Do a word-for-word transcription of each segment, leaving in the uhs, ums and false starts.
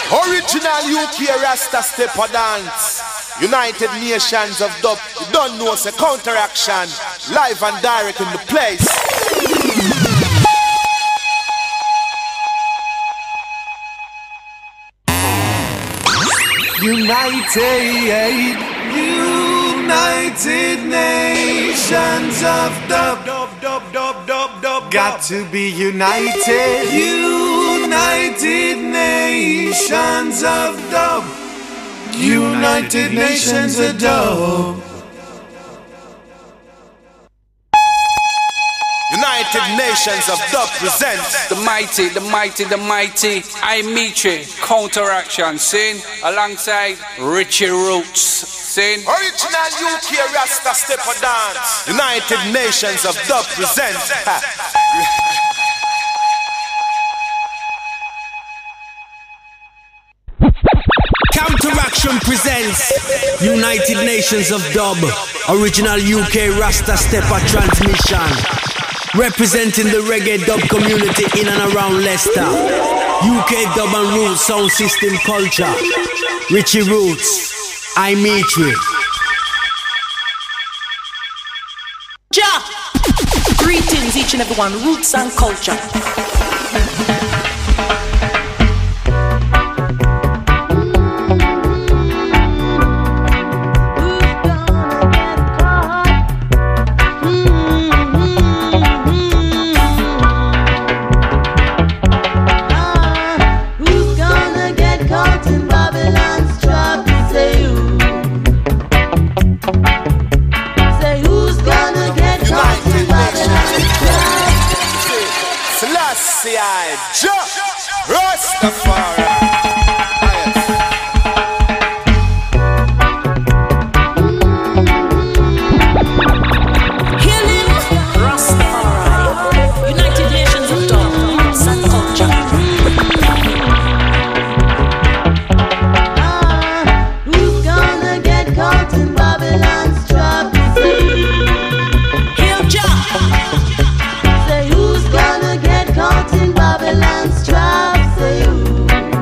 Original U K Rasta Stepper Dance. United Nations of Dub. You don't know, it's a counteraction. Live and direct in the place. United, United Nations of Dub. Dub, dub, dub, dub, dub. Got to be united. United Nations of Dub. United Nations of Dub. United Nations of Dub presents the mighty, the mighty, the mighty I Mitri Counteraction, sing alongside Richie Roots, sing Original U K Rasta Stepper Dance. United Nations of Dub presents Counteraction presents United Nations of Dub. Original U K Rasta Stepper transmission. Representing the reggae dub community in and around Leicester. U K dub and roots sound system culture. Richie Roots, I Mitri. Ja! Greetings each and everyone, roots and culture. Say who's gonna get caught in Babylon's trap? Say who?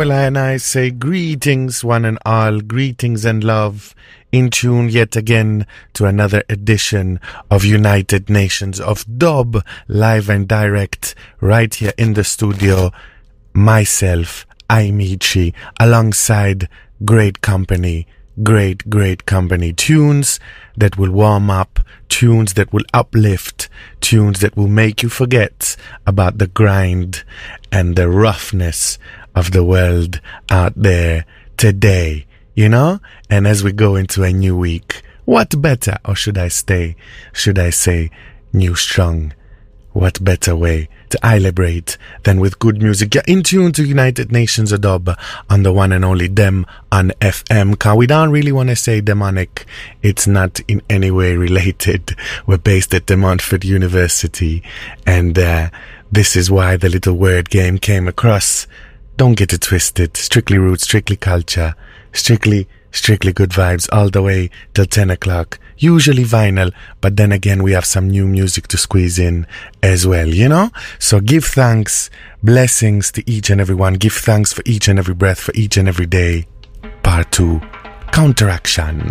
Well, and I say greetings, one and all, greetings and love, in tune yet again to another edition of United Nations of Dub, live and direct, right here in the studio. Myself, Imichi, alongside great company, great, great company. Tunes that will warm up, tunes that will uplift, tunes that will make you forget about the grind and the roughness of the world out there today, you know? And as we go into a new week, what better, or should I stay, should I say, new strong? What better way to celebrate than with good music? You're in tune to United Nations of Dub on the one and only Dem on F M. Cause we don't really want to say demonic. It's not in any way related. We're based at De Montfort University. And uh, this is why the little word game came across. Don't get it twisted. Strictly roots, strictly culture, strictly, strictly good vibes all the way till ten o'clock. Usually vinyl, but then again we have some new music to squeeze in as well, you know? So give thanks, blessings to each and every one. Give thanks for each and every breath, for each and every day. Part two, Counteraction.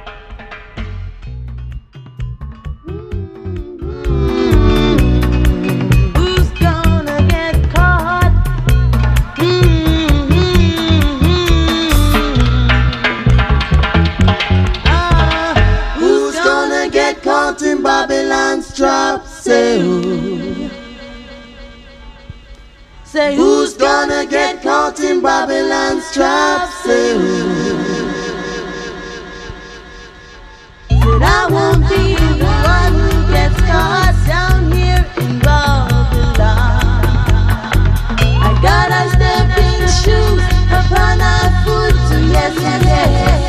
In Babylon's trap, say who? Say who's gonna get caught in Babylon's trap? Say who? Said I won't be the one who gets caught down here in Babylon. I gotta step in shoes upon our foot to yes, yes, yes.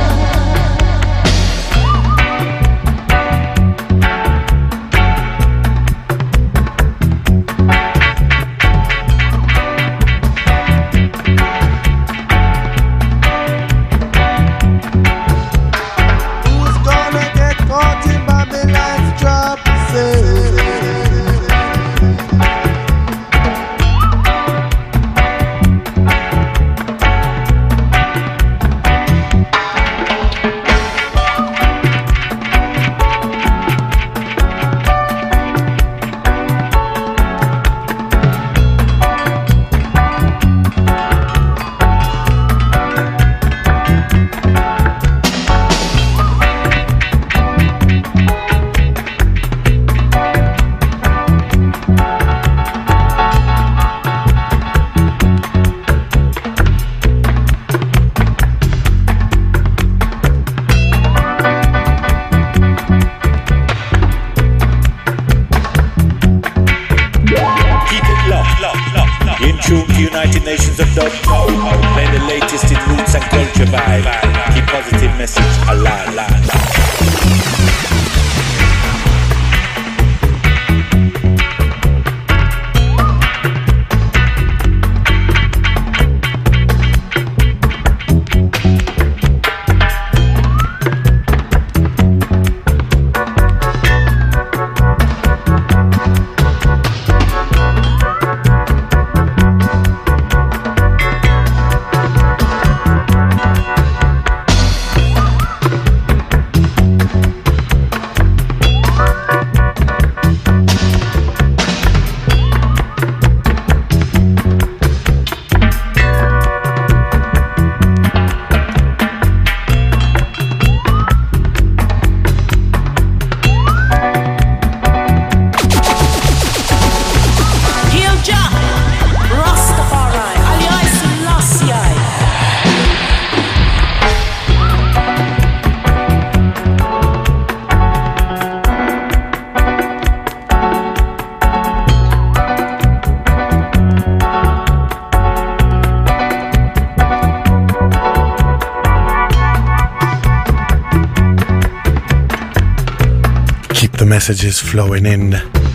Messages flowing in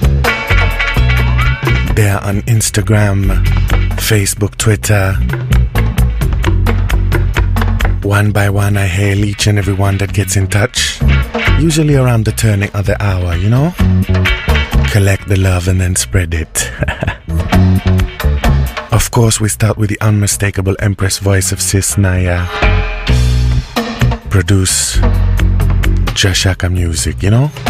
there on Instagram, Facebook, Twitter. One by one I hail each and every one that gets in touch, usually around the turning of the hour, you know? Collect the love and then spread it. Of course, we start with the unmistakable Empress voice of Sis Naya. Produce Jashaka music, you know?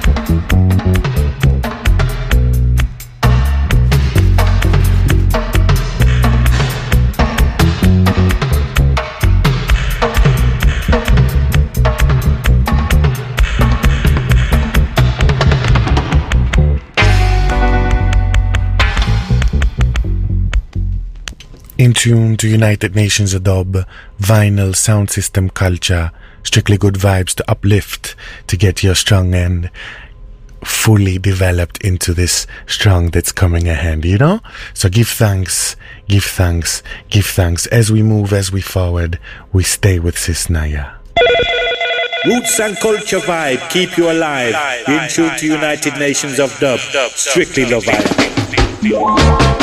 In tune to United Nations Adobe, vinyl sound system culture, strictly good vibes to uplift, to get your strong end fully developed into this strong that's coming ahead, you know? So give thanks, give thanks, give thanks. As we move, as we forward, we stay with Sis Naya. Roots and culture vibe, keep you alive. In tune to United Nations of Dub, strictly love vibe.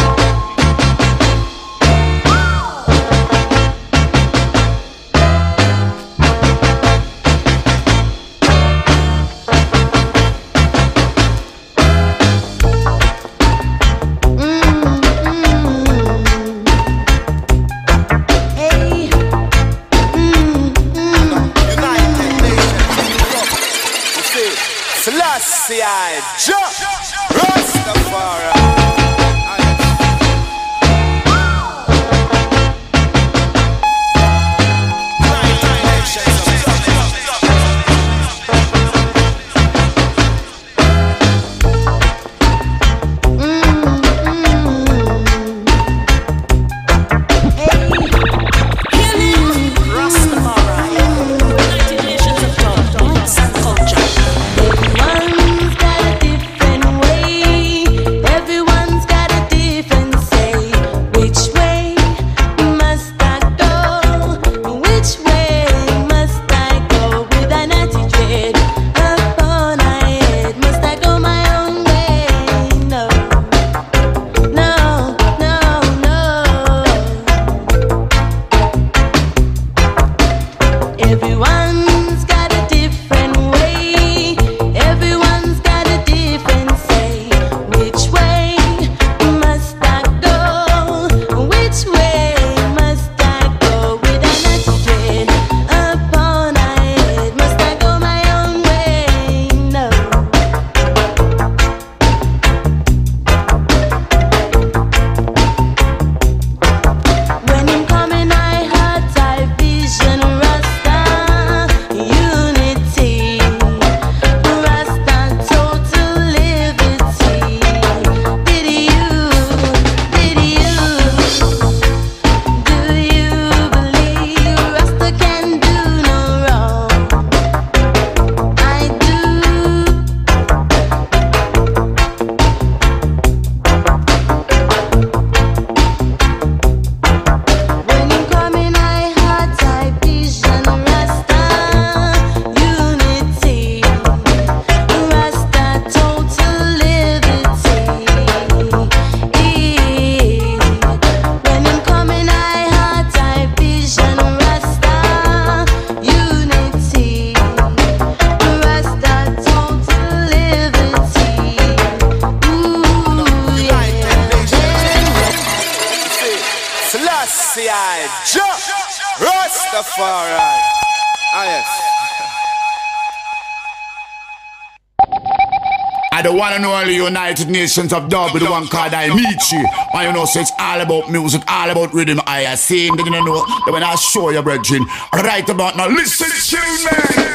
I the one and only United Nations of Dub with the one called I Meet You. And you know, so it's all about music, all about rhythm. I same thing, you know, that when I show you, brethren. Right about now, listen to me.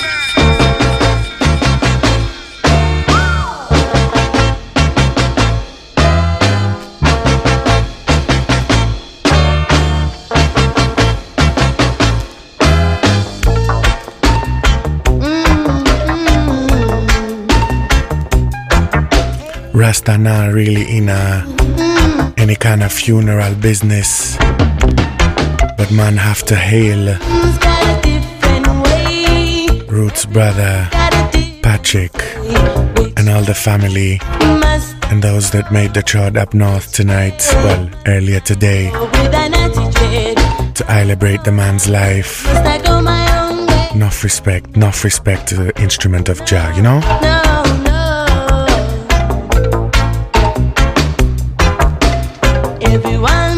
Rasta not really in a any kind of funeral business, but man have to hail Roots brother Patrick and all the family and those that made the trod up north tonight, well, earlier today, to celebrate the man's life. Enough respect, enough respect to the instrument of Jah, you know? Everyone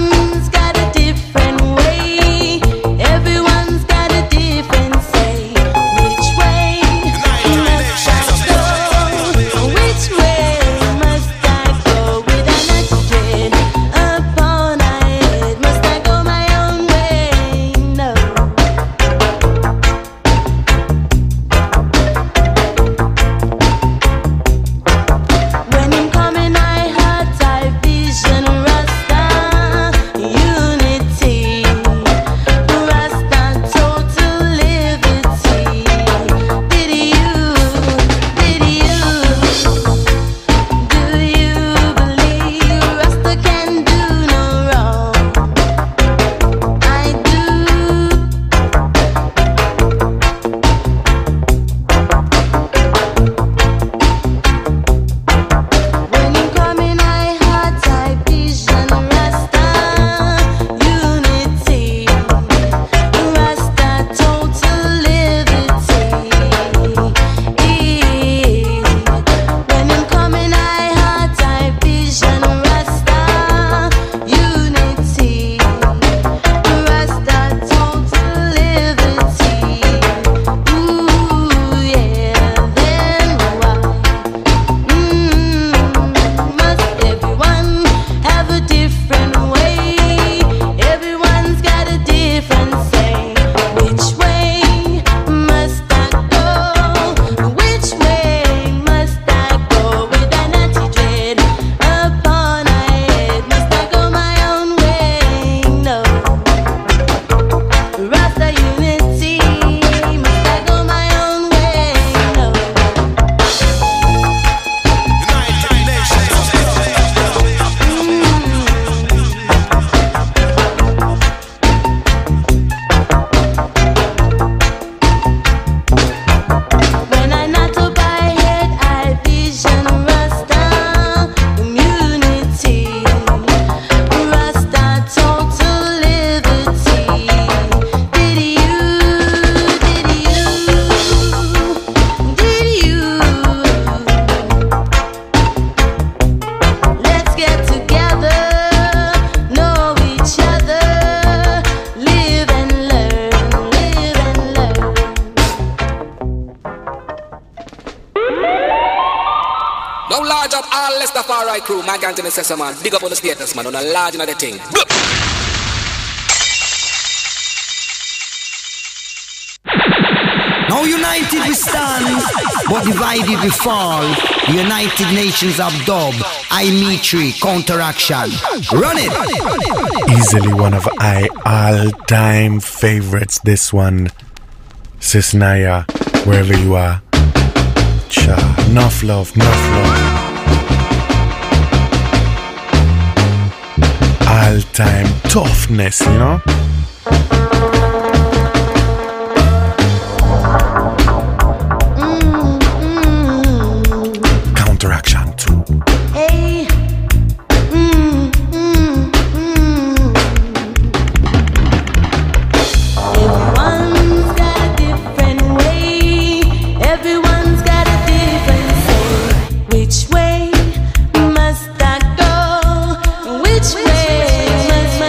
Don't large up all Rastafari crew. My gang to the session, man. Big up on the status, man. On a large another thing. Now united we stand, but divided we fall. The United Nations of Dub, Imitri, Counteraction. Run it! Easily one of my all-time favorites, this one. Sis Naya, wherever you are. Cha, enough love, enough love. All-time toughness, you know? Counteraction too. Hey. Mm, mm, mm. Everyone's got a different way. Everyone's got a different say. Which way must I go? Which way must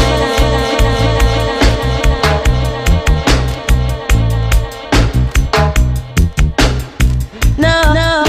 I? No, no.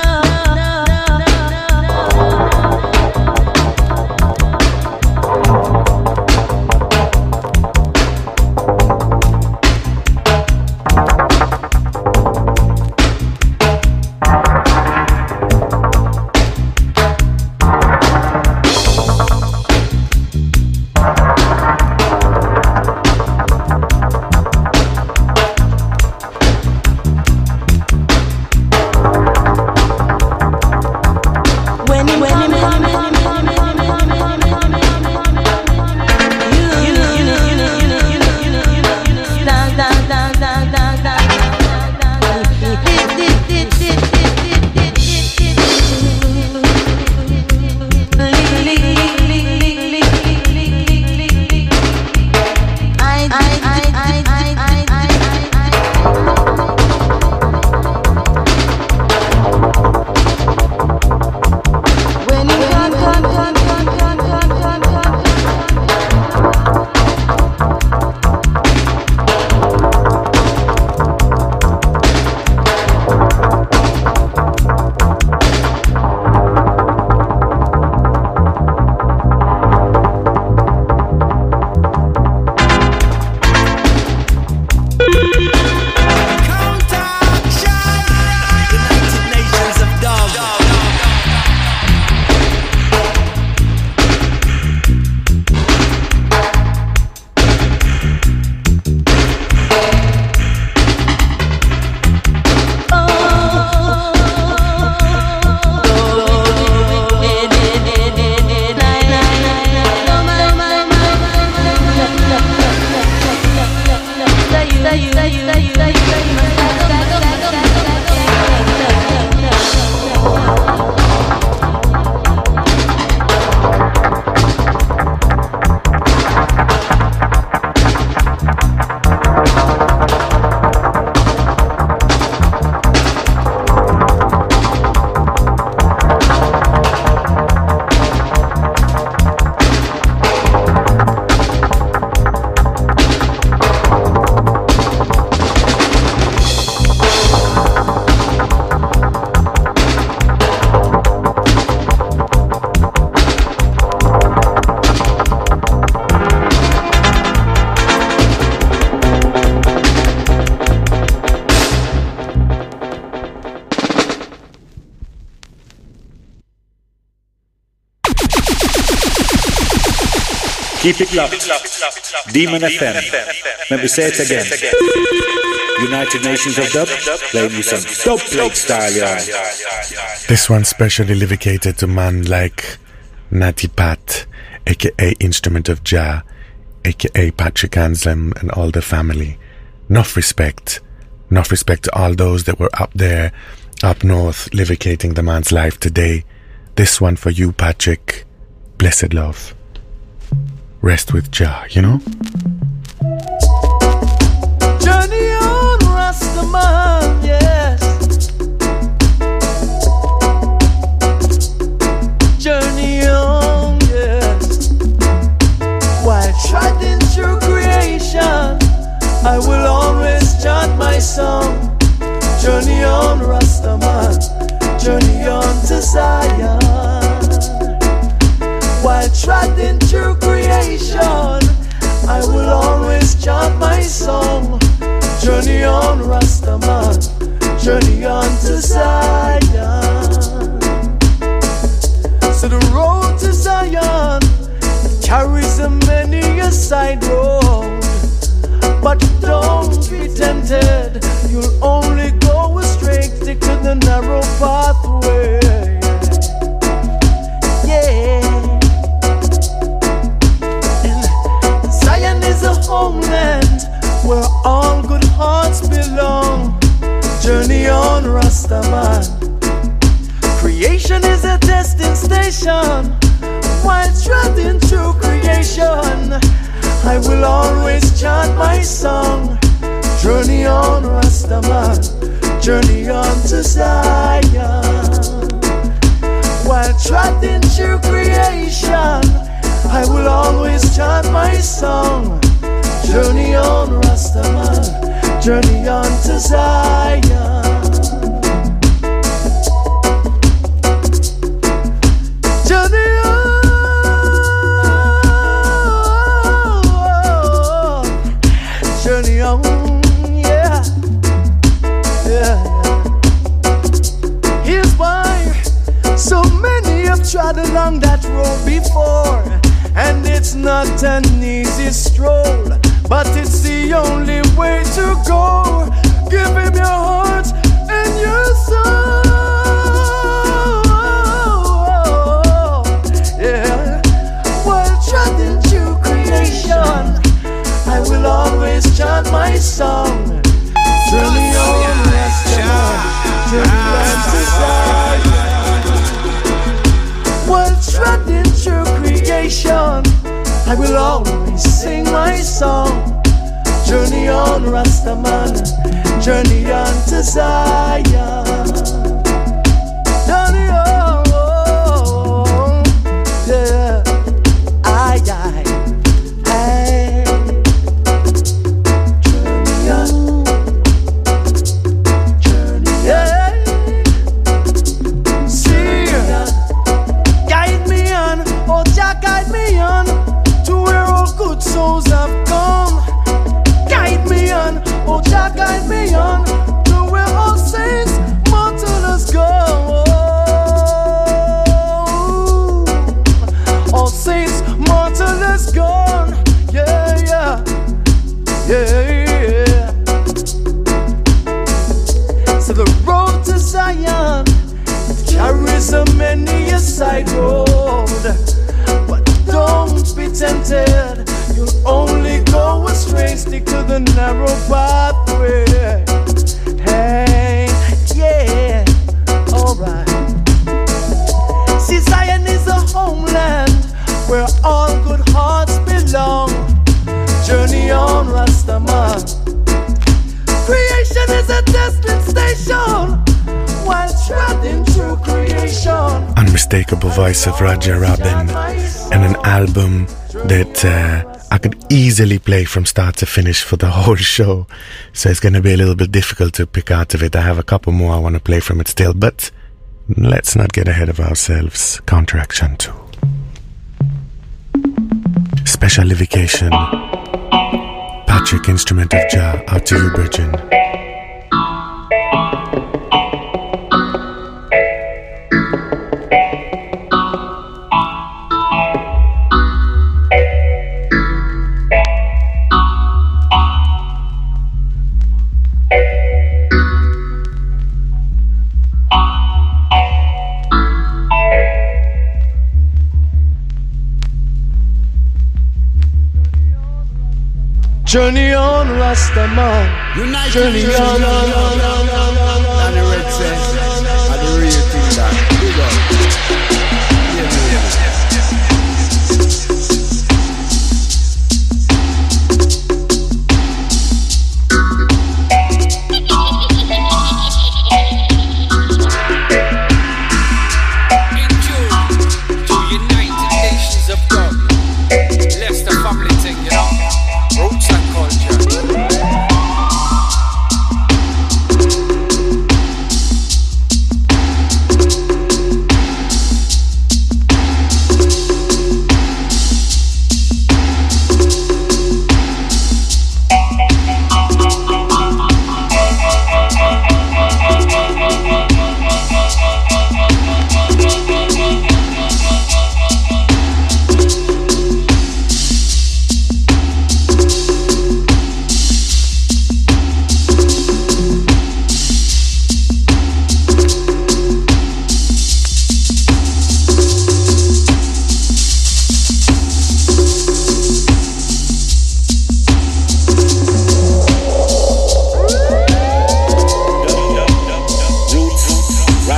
Keep it locked. Demon F M. Let me say it again. United Nations of Dub. Playing you some dub plate style, y'all. This one specially dedicated to man like Natty Pat, aka Instrument of Jah, aka Patrick Anselm and all the family. Enough respect. Enough respect to all those that were up there, up north, livicating the man's life today. This one for you, Patrick. Blessed love. Rest with Jah, you know? Journey on, Rastaman, yes. Journey on, yes. While treading through creation, I will always chant my song. Journey on, Rastaman. Journey on to will always chant my song. Journey on, Rastaman, journey on to Zion. So the road to Zion carries a many a side road, but don't be tempted, you'll only go straight, stick to the narrow pathway. Yeah. And Zion is a homeland where all good hearts belong. Journey on, Rastaman. Creation is a testing station. While treading through creation, I will always chant my song. Journey on, Rastaman, journey on to Zion. While treading through creation, I will always chant my song. Journey on, Rastaman, journey on to Zion. Journey journey on, yeah, yeah, yeah. Here's why so many have tried along that road before, and it's not an easy stroll, but it's the only way to go. Give him your heart and your soul, yeah. While treading through creation, I will always chant my song. Journey on, Rastaman, journey on to Zion. While treading through creation, I will always sing my song. Journey on, Rastaman, journey on to Zion. Journey on, yeah, aye, aye. Souls have gone. Guide me on, oh Jah, guide me on to where all saints martyrs go. All saints martyrs gone. Yeah, yeah, yeah, yeah. So the road to Zion carries a many a side road, but don't be tempted. You'll only go astray, stick to the narrow pathway. Hey, yeah, alright. See, Zion is a homeland where all good hearts belong. Journey on, Rastaman. Creation is a testing station while treading through creation. Unmistakable voice of Roger Robin, and an album that uh, I could easily play from start to finish for the whole show, so it's going to be a little bit difficult to pick out of it. I have a couple more I want to play from it still, but let's not get ahead of ourselves. Counteraction two. Special Livication. Patrick, Instrument of Jah, out to you, Virgin. Journey on, Rastaman. United Journey on, on, on, on, on, on, on. And the red sense, and the real thing that big up. Yeah, yeah.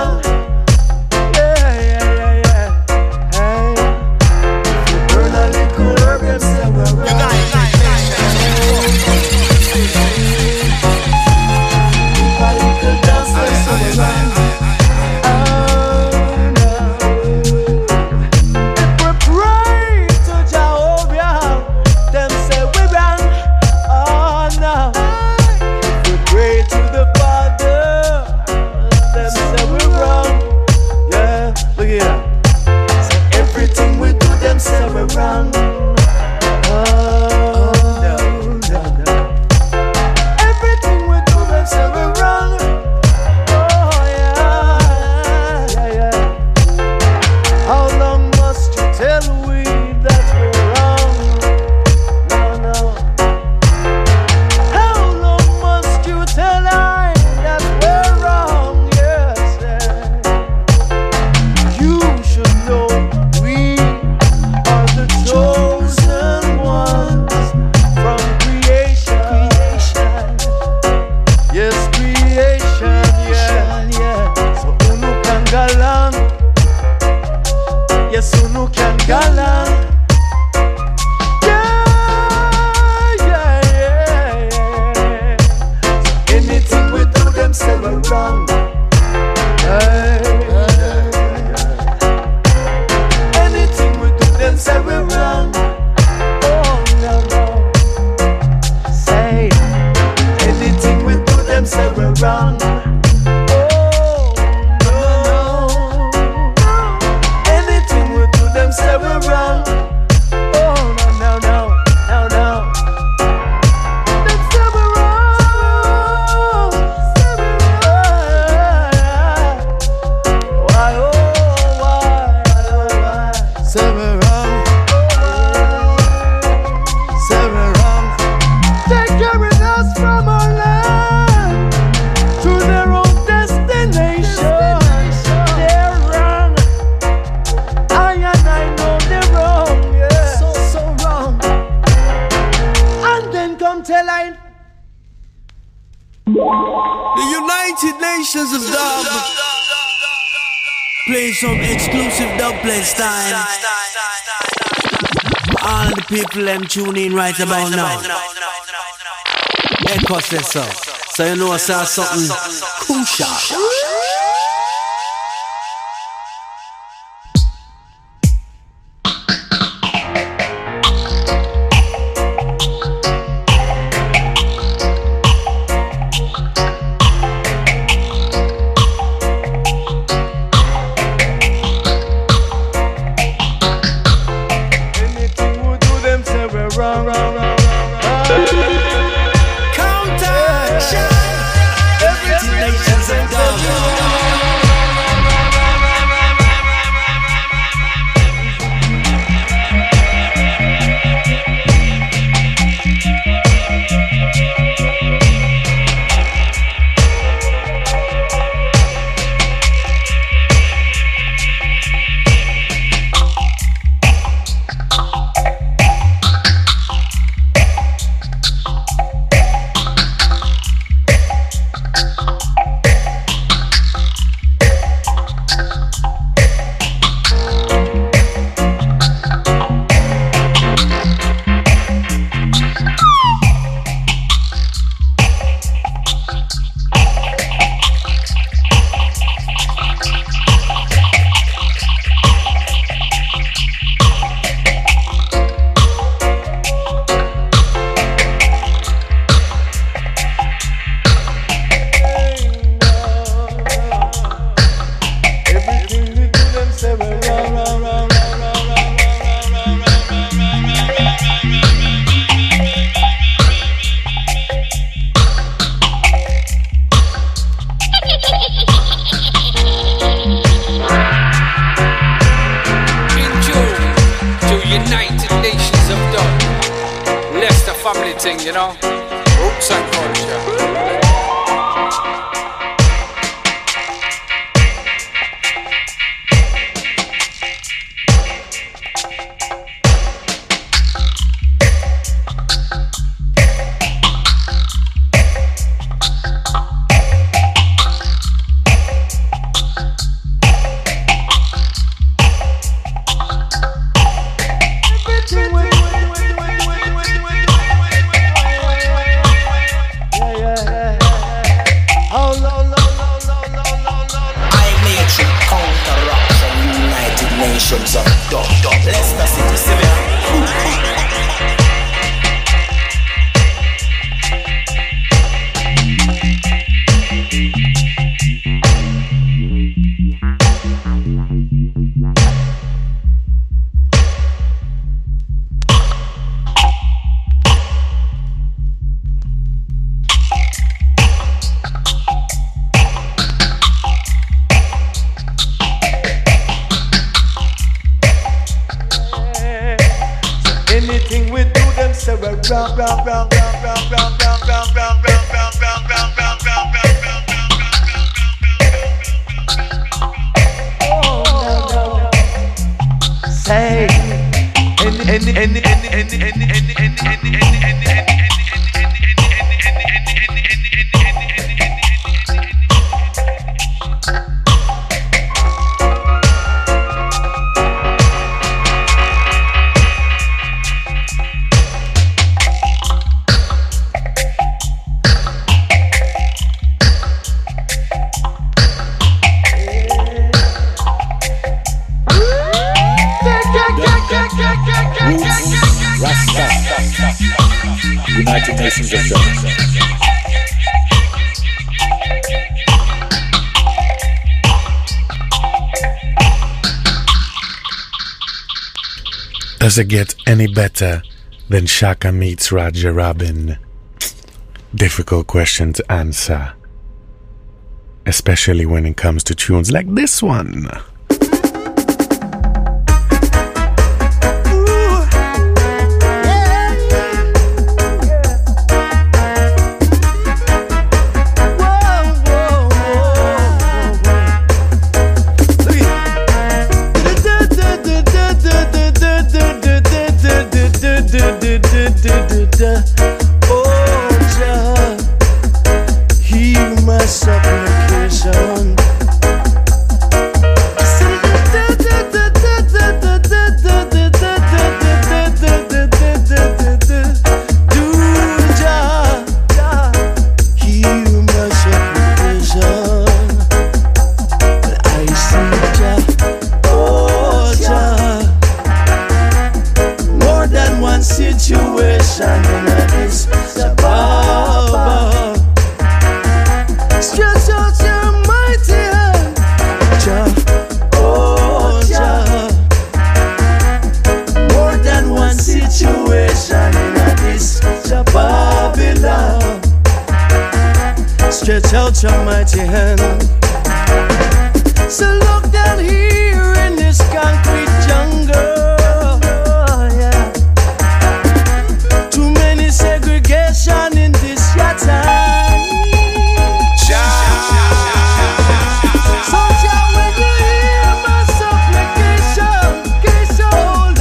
wrong. Yeah, yeah, yeah, yeah. Hey, if you burn a little herb, them say we're wrong. If a little dust, them say we're wrong. Wrong. Oh, no, no, no. Everything we do, them say we're wrong. Oh, yeah, yeah, yeah. How long must you tell we that we're wrong? No, no. How long must you tell I that we're wrong? Yes, yeah. You should know. Chosen ones from creation, yes, creation, yeah, yeah. So unu can galang, yes, unu can galang, yeah, yeah, yeah, yeah. So anything we do, them say we're wrong. Hey. Say we're wrong. Oh no no. Say anything we do, them say we're wrong. Oh no no. Anything we do, them say we're wrong. Oh no no no no no. Them say we're wrong. Say we're wrong. Why oh why why? Say we're wrong. The United Nations of Dub play some exclusive dubplate style. All the people them tune in right about now. Echo says so. So you know I saw something crucial. family thing, you know. Roots and culture. Nations of Dub. Leicester City, Syria. Anything we do, them say we're round, round, round, round, round, round, round, round, round, round, round, round, round, round, round, round. Say, any, any, any, any, any, any, any, any, any, any, any, any. Rasta, United Nations of Dub. Does it get any better than Shaka meets Roger Robin? Difficult question to answer, especially when it comes to tunes like this one. Oh, Jah, hear my supplication. Do, Jah, hear my supplication. I see Jah, oh Jah, more than one situation in this Baba. Stretch out your mighty hand, Jah, oh Jah. More than one situation in this Babylon. Stretch out your mighty hand. So look down here in this concrete jungle. Segregation in this your time. So Jah, when you hear my supplication, oh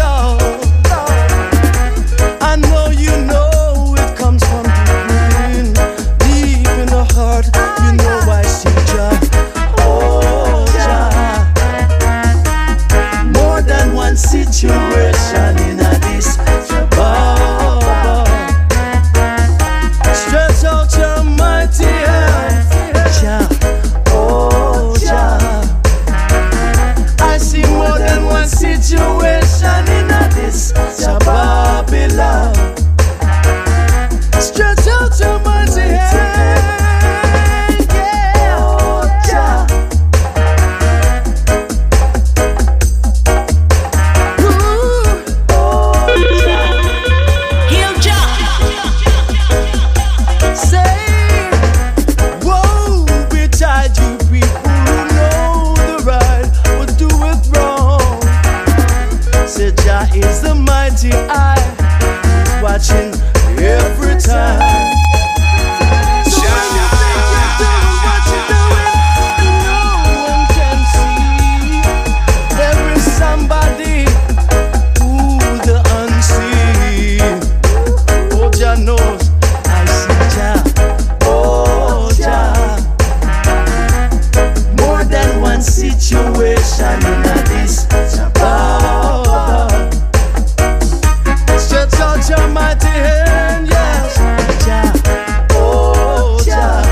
Lord, I know you know it comes from deep within, deep in the heart. You know I see Jah, oh Jah. More than one situation in this Baba. Stretch out your mighty hand, Jah, oh Jah. I see more than one situation in this Babylon. Stretch out your mighty hand, yeah, oh Jah. Ooh, oh Jah. Heal Jah. Say, woe betide you people who know the right but do it wrong. Say Jah is the mighty eye, who's watching every time. So when you think you're doing what you're doing and no one can see, there is somebody who the unseen. Oh, Jah knows. I see Jah, oh Jah. More than one situation in this Baba. Stretch out your mighty hand, yes, Jah, oh Jah.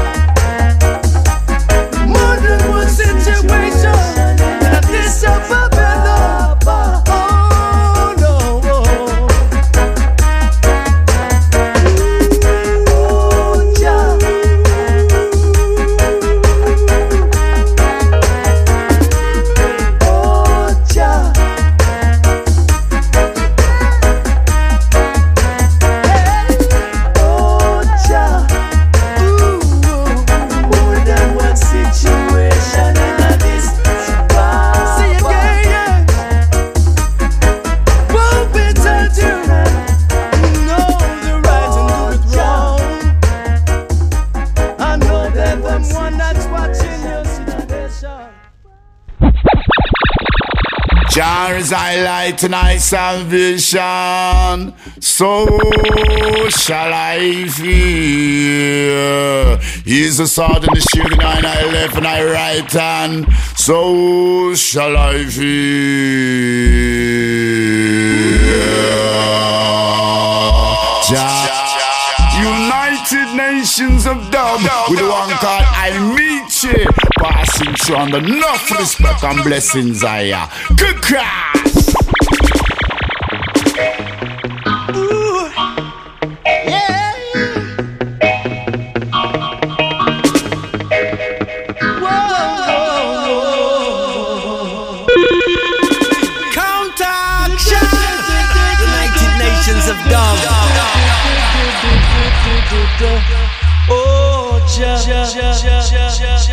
More than one situation in this Babylon. Jah is thy light and thy salvation. So shall I fear. He is the sword and the shield in thy left and thy right hand. So shall I fear. Jah. United Nations of Dub, with the one called I Meet You, passing through under enough respect and blessings I am. Good cross. Ooh, yeah. Whoa. Counteraction. United Nations of Dub. Oh, Jah, Jah, Jah, Jah, Jah,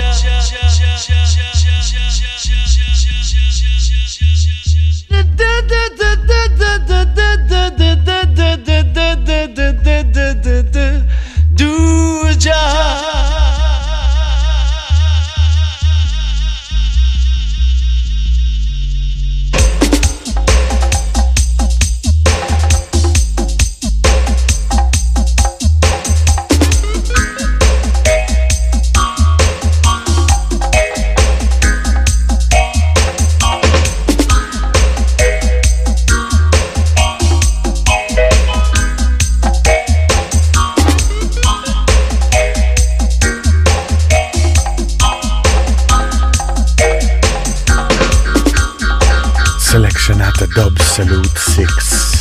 do Jah. Selection at the Dub Salute six.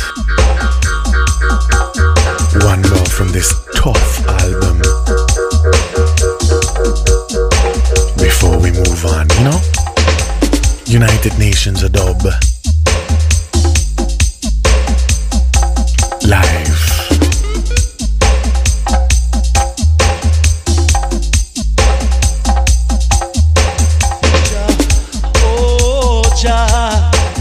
One more from this tough album before we move on, you know? United Nations of Dub live. Oh, Jah.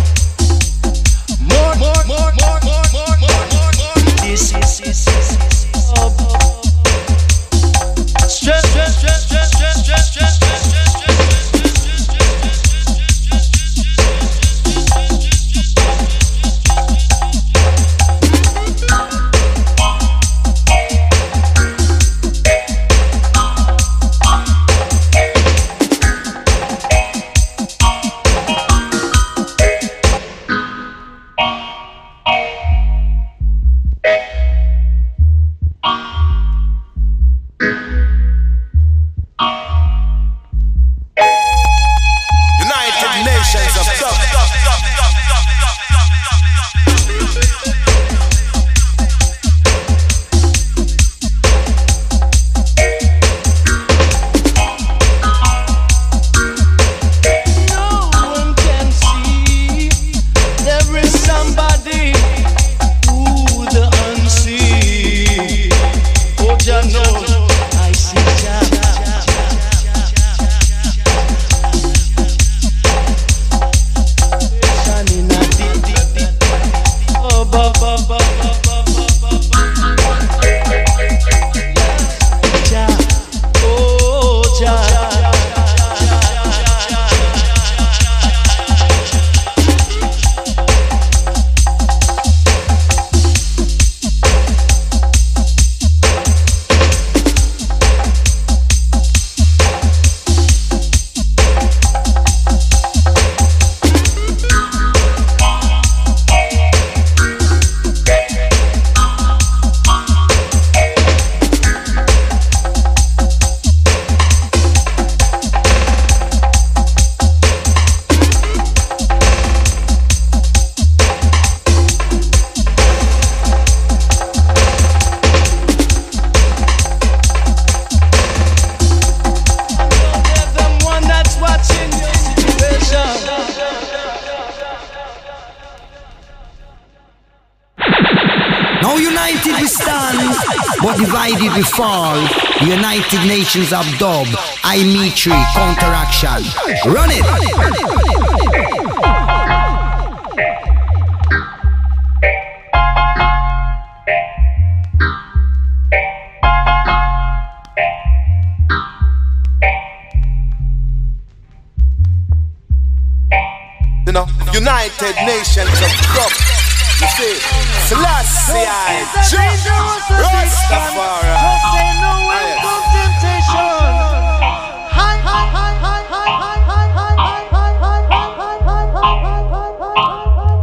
United we stand, but divided we fall. United Nations of Dub, I Meet You, Counteraction. Run it! Run it, run it, run it. The know, United Nations of Dub. You see, Selassie, Rastafari. Just say no when comes temptation. Hi, hi, hi, hi, hi, hi, hi, hi, hi, hi, hi, hi, hi, hi.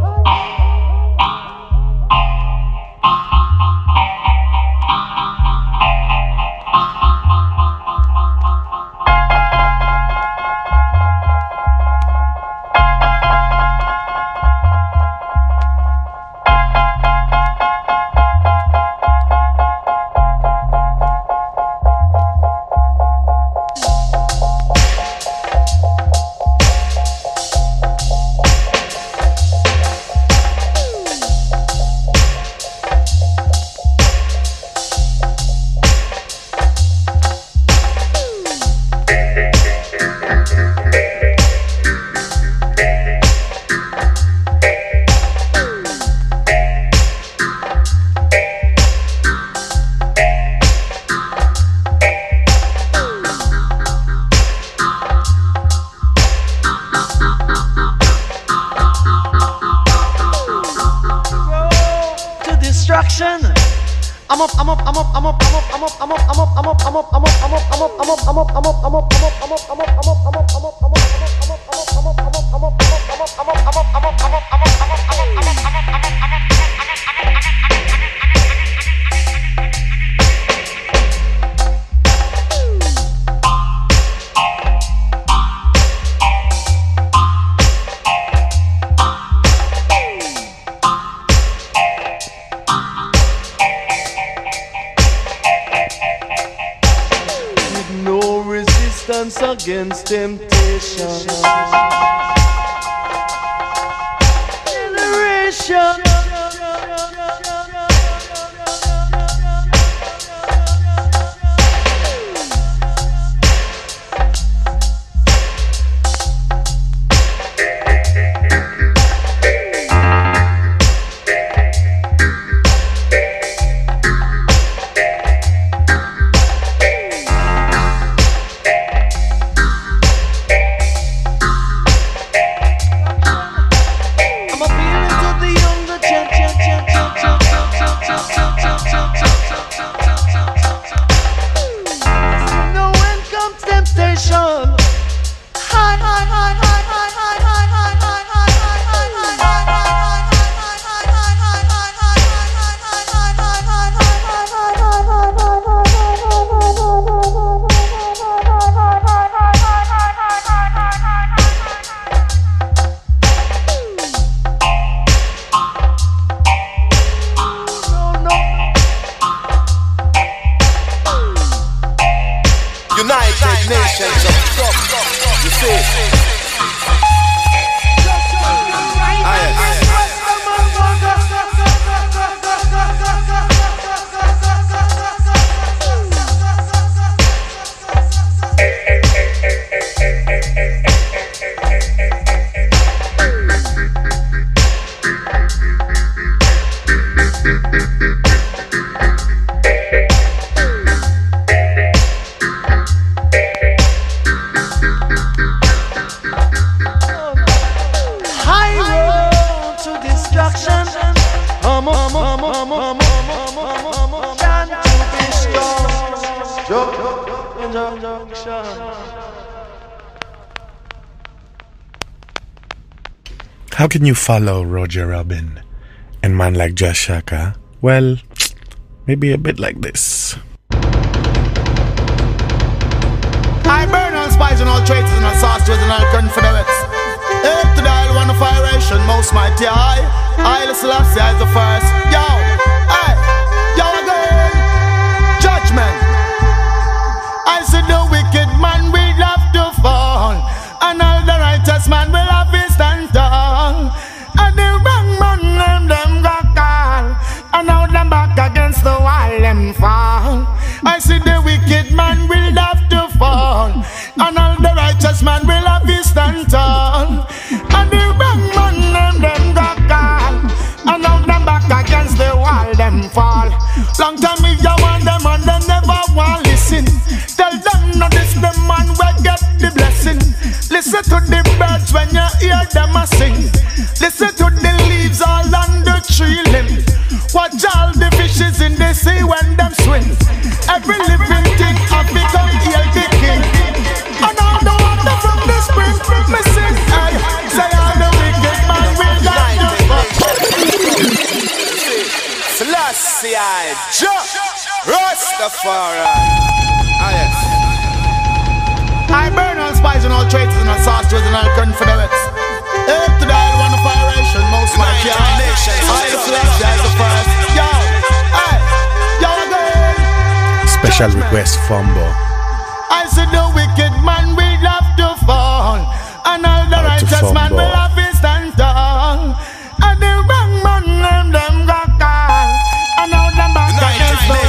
Against temptation, generation. How can you follow Roger Robin and man like Jah Shaka? Well, maybe a bit like this. I burn all spies and all traitors and all sorcerers and all confederates. Up to the isle one of iration, most mighty I. I the Selassie is the first. Yo, hey, yo again. Judgment. I said the wicked man will have to fall, and all the righteous man will have to stand tall. And the wrong man them them got call, and now them back against the wall them fall. I see the wicked man will have to fall, and all the righteous man will have to stand tall. And the wrong man them them got call, and now them back against the wall them fall. Long time me you want them and they never want listen. Tell them not this the man will get the blessing. Listen to the birds when you Selassie I, Jah Rastafari. Ah yes. I burn all spies and all traitors and all sorcerers and all confederates. Hey, to the isle one of operation, most my car. I Selassie I the first. Yo, hey, yo again. Special request, Fumbo. I said the wicked man will have to fall, and all the righteous man will have to stand tall. And the wrong man them them got caught, and now them back against the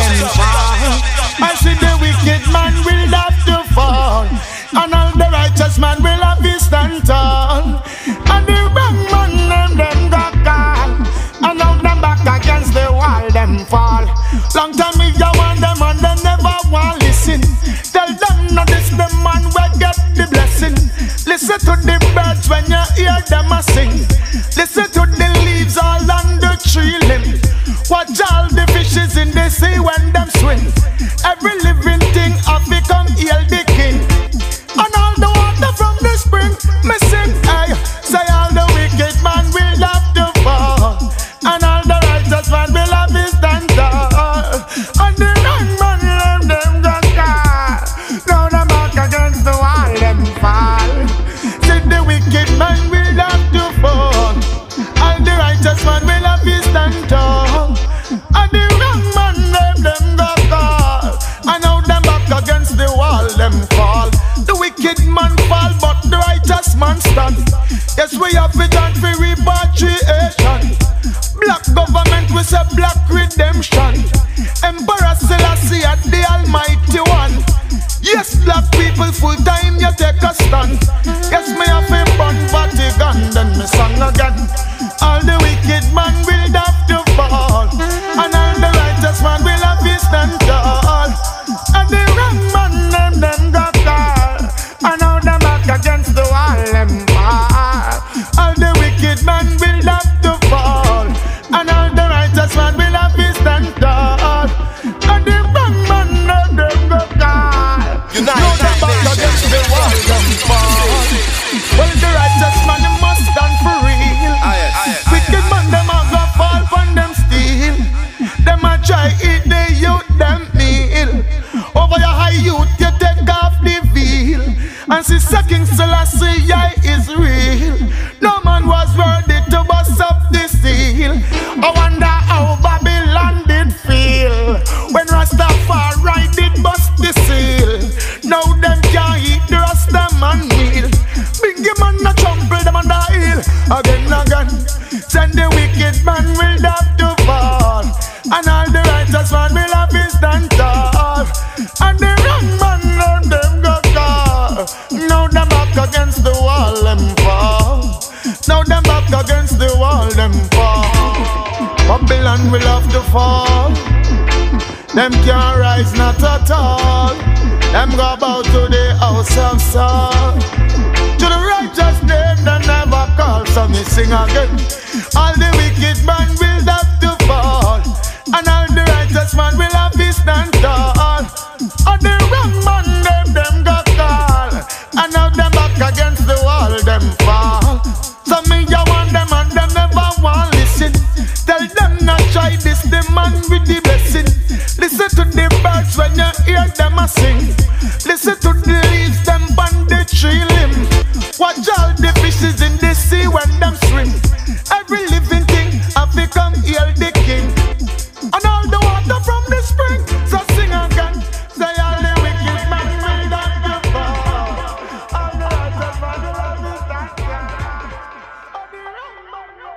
wall. I said the wicked man will have to fall, and all the righteous man will have to stand tall. And the wrong man them them got caught, and now them back against the wall. Them fall. Long time if you want them and them never want listen. Tell them not this the man will get the blessing. Listen to the birds when you hear them a sing. Listen to the leaves all on the tree limb. Watch all the fishes in the sea when them swim. Every living thing have become heal the king. And all the water from the spring missing. Hey, say all the wicked man will have to fall, and all the righteous man will have his stand tall. And the wrong man them them got caught. Now them back against the wall them fall. Say the wicked man will have to fall, and the righteous man will have his stand tall. And the wrong man them them got caught, and now them back against the wall them fall. The wicked man fall, but the righteous man stand. Yes, we have it done for repatriation. Black government, we say black redemption. Emperor Selassie at the Almighty One. Yes, black people full time you take a stand. Yes, me have a bun Vatican, then me song again. All the wicked man will have to fall, and all the righteous man will have to stand tall. And the wrong man them them got caught, and now them back against the wall them fall. All the wicked man will have to fall, and all the righteous man will have to stand tall. And the wrong man them them got caught, now them back against the wall them fall. Well, the righteous man them must stand for real. Wicked man them a go fall from them steel. Them a try eat the youth them meal. Over your high youth you take off the veil, and see King Selassie I is real. No man was worthy to bust up the seal. I wonder how Babylon did feel when Rastafari did bust the seal. Now them can't eat the Rasta man meal. Bingy man a trample them on the hill. Again again, send the wicked man will have to fall, and all the righteous man will have to stand tall. And the wrong man them them go call. Now them back against the wall them fall. Now them back against the wall them fall. Babylon will have to fall. Them can't rise not at all. Them go bow to the house of Saul. To the righteous name they never call. So me sing again. All the wicked man will have to fall, and all the righteous man will have to stand tall. And the wrong man them them got call, and now them back against the wall them fall. So me you want them and them never want listen. Tell them not try this, the man with the blessing. Listen to the birds when you hear them a sing. Listen to the leaves them on the tree limb. Watch all the fishes in the sea when them swim. Every living thing have become heal the king, and all the water from the spring. So sing again. Say all the wicked man will not be fall. All the righteous man will have to stand tall. All the wrong man will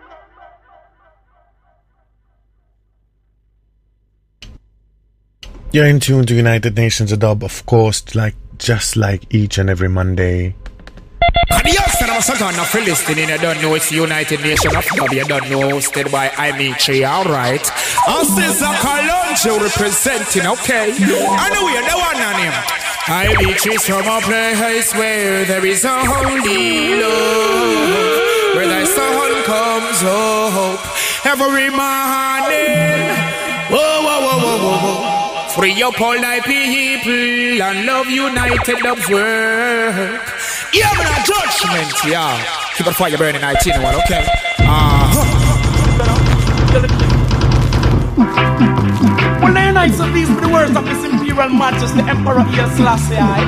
them. You're in tune to United Nations of Dub, of course, like just like each and every Monday. And yes, and I'm so gonna for listening. You don't know it's United Nations of Dub. You don't know, hosted by Imetri, alright. And Sister Kalonji representing, okay. I know you're the one on him. Imetri's from a place where there is only love, where thy sun comes hope every morning. Whoa, whoa, whoa, whoa, whoa, whoa. Free up all thy people and love united of work. Yeah, man, a judgment, yeah. Keep the fire burning, nineteen one, okay? Uh-huh. Well, they nice of these with the words of His Imperial Majesty Emperor Haile Selassie I.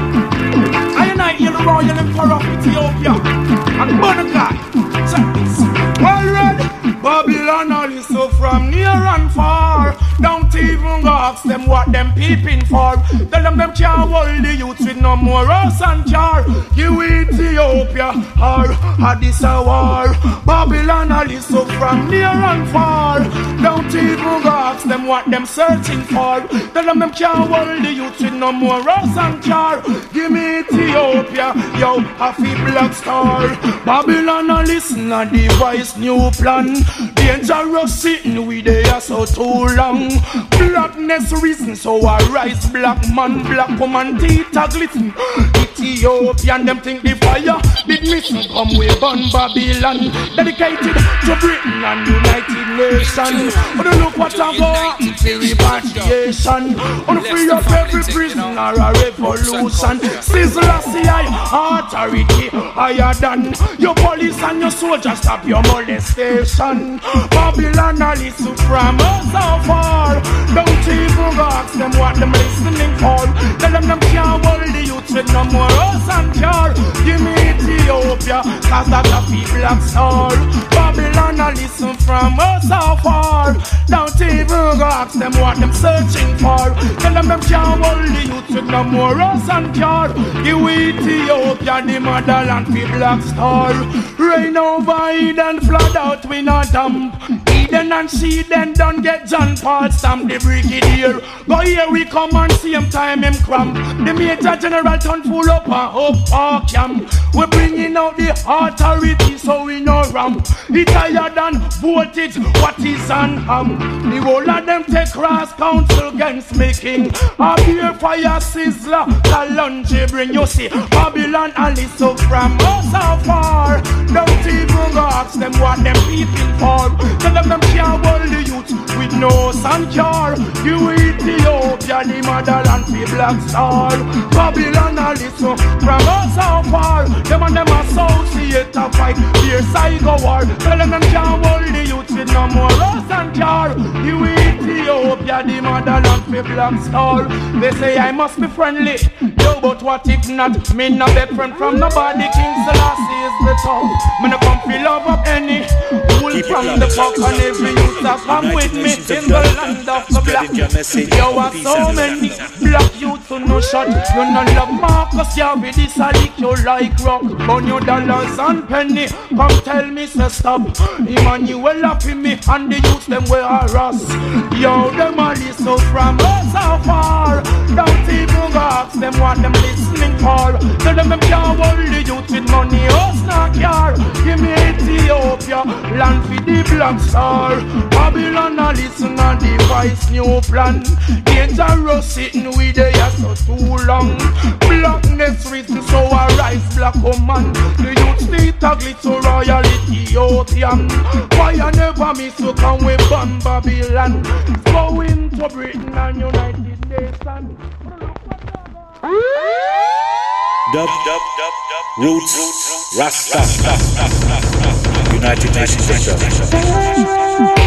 I and I hear the Royal Emperor of Ethiopia and Bonakai. Check this. Well read, Babylon all is so from near and far. Don't even go ask them what them peeping for. Tell them them can't hold the youth with no more house and jar. You Ethiopia or Addis a war. Babylon all is so from near and far. Don't even go ask them what them searching for. Tell them them can't hold the youth with no more house and jar. Give me Ethiopia, yo, happy black star. Babylon all listen a device new plan. Dangerous sitting with there so too long. Blackness reason so I rise black man, black woman teeth a glisten. Ethiopian them think the fire did missing come with burn Babylon. Dedicated to Britain and United Nations. But look what I got for repatriation. On free up every prisoner a revolution. Sizzler see I authority higher than your police and your soldiers stop your molestation. Babylon a listen from us so far. Don't even go ask them what them listening for. Tell them them can't hold the youth with no more us and car. Give me Ethiopia, cause that's a people black star. Babylon a listen from us so far. Don't even go ask them what them searching for. Tell them them can't hold the youth with no more us and car. Give Ethiopia the motherland for black star. Rain over Eden, flood out we not dump. Eden and she then don't get John Paul stamp the brigadier. Go here we come and same time him cramp. The major general turn full up and up our camp. We bringing out the authority so we no ramp. He tired than voltage, what is on ham. The whole of them take cross council against making. A beer fire sizzler, the lunch bring you see. Babylon and listen from us so far. Don't even go ask them what them peeping for. Tell them them can't hold the youth with no sun cure. You Ethiopia, the motherland for black star. Babylon and listen from us so far. Them and them associate a fight, their psycho war. Tell them them can't hold the youth with no more rust and cure. You Ethiopia, the motherland for black star. They say I must be friendly, yo, but what if not? Me no beg friend from nobody. King Selassie is the top. Me no come feel love up any wool from the fuck and every youth that come with me in the land of the black. Yo, are so many black youth who no shot. You no love Marcus, yeah, with this I lick you like rock. Burn your dollars and penny, come tell me say stop. Emmanuel happy me and the youth them wear a us. Yo, them all is so from us so far. Don't even go ask them what them listening for. Tell them them can't hold the youth with money, us not care. Give me Ethiopia, land for the black star. Babylon a listen and device new plan. Dangerous sitting with the ass so too long. Blackness reason so I rise black woman. The youth state ugly to royal Ethiopian. Why I never miss to come with bomb Babylon. It's going to Britain and United Nations. Dub, dub, dub, dub, roots, roots Rasta, United Nations of Dub.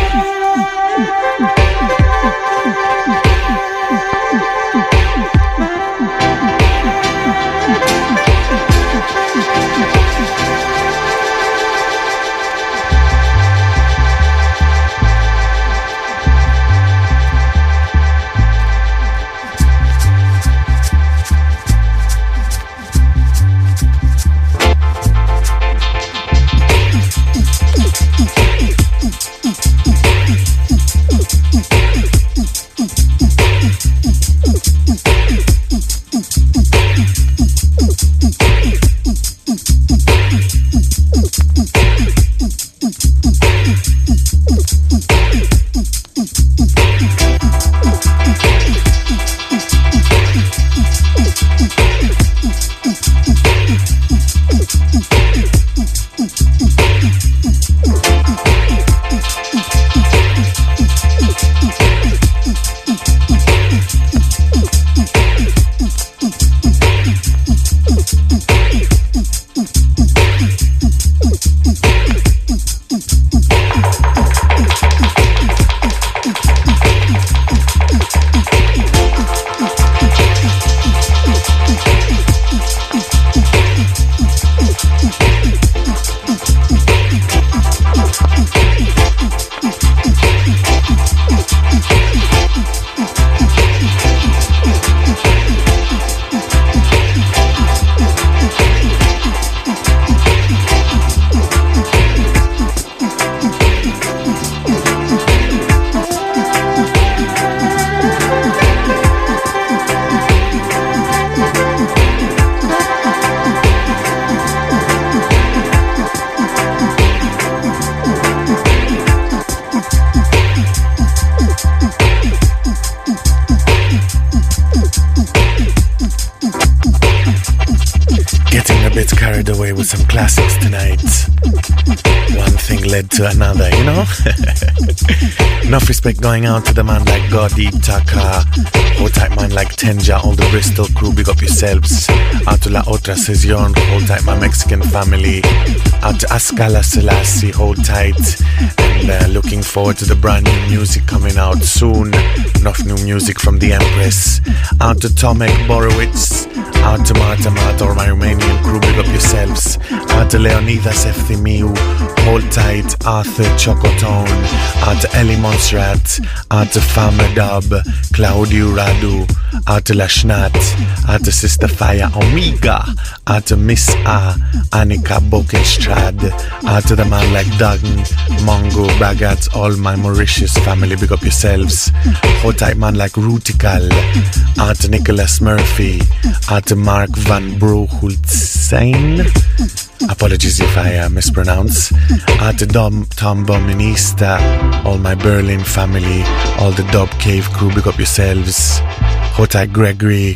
carried away with some classics tonight. One thing led to another, you know? Enough respect going out to the man like Godeep Taka, hold tight man like Tenja, all the Bristol crew, big up yourselves. Out to La Otra Session, hold tight my Mexican family. Out to Ascala Selassie, hold tight. And uh, looking forward to the brand new music coming out soon. Enough new music from the Empress. Out to Tomek Borowitz, out to Marta Mata or my Romanian crew, big up yourselves. Out to Leonidas Efthimiu, hold tight. Arthur Chocotone, out to Ellie Montserrat, out to Farmer Dub, Claudio Radu, out to Lashnat, out to Sister Fire Omega, out to Miss A, Annika Bokenstrad, out to the man like Duggan, Mongo, Bagat, all my Mauritius family, big up yourselves. Hold tight man like Rutical, out to Nicholas Murphy, out to Mark Van Brohultsein. Apologies if I uh, mispronounce. Out to Dom, Tom Bominista, all my Berlin family, all the Dub Cave crew, big up yourselves. Hold tight Gregory.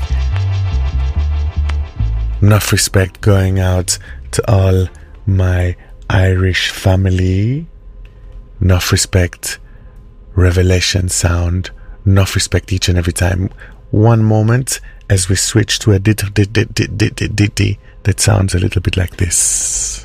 Enough respect going out to all my Irish family. Enough respect Revelation Sound. Enough respect each and every time. One moment as we switch to a ditty ditty ditty ditty that sounds a little bit like this.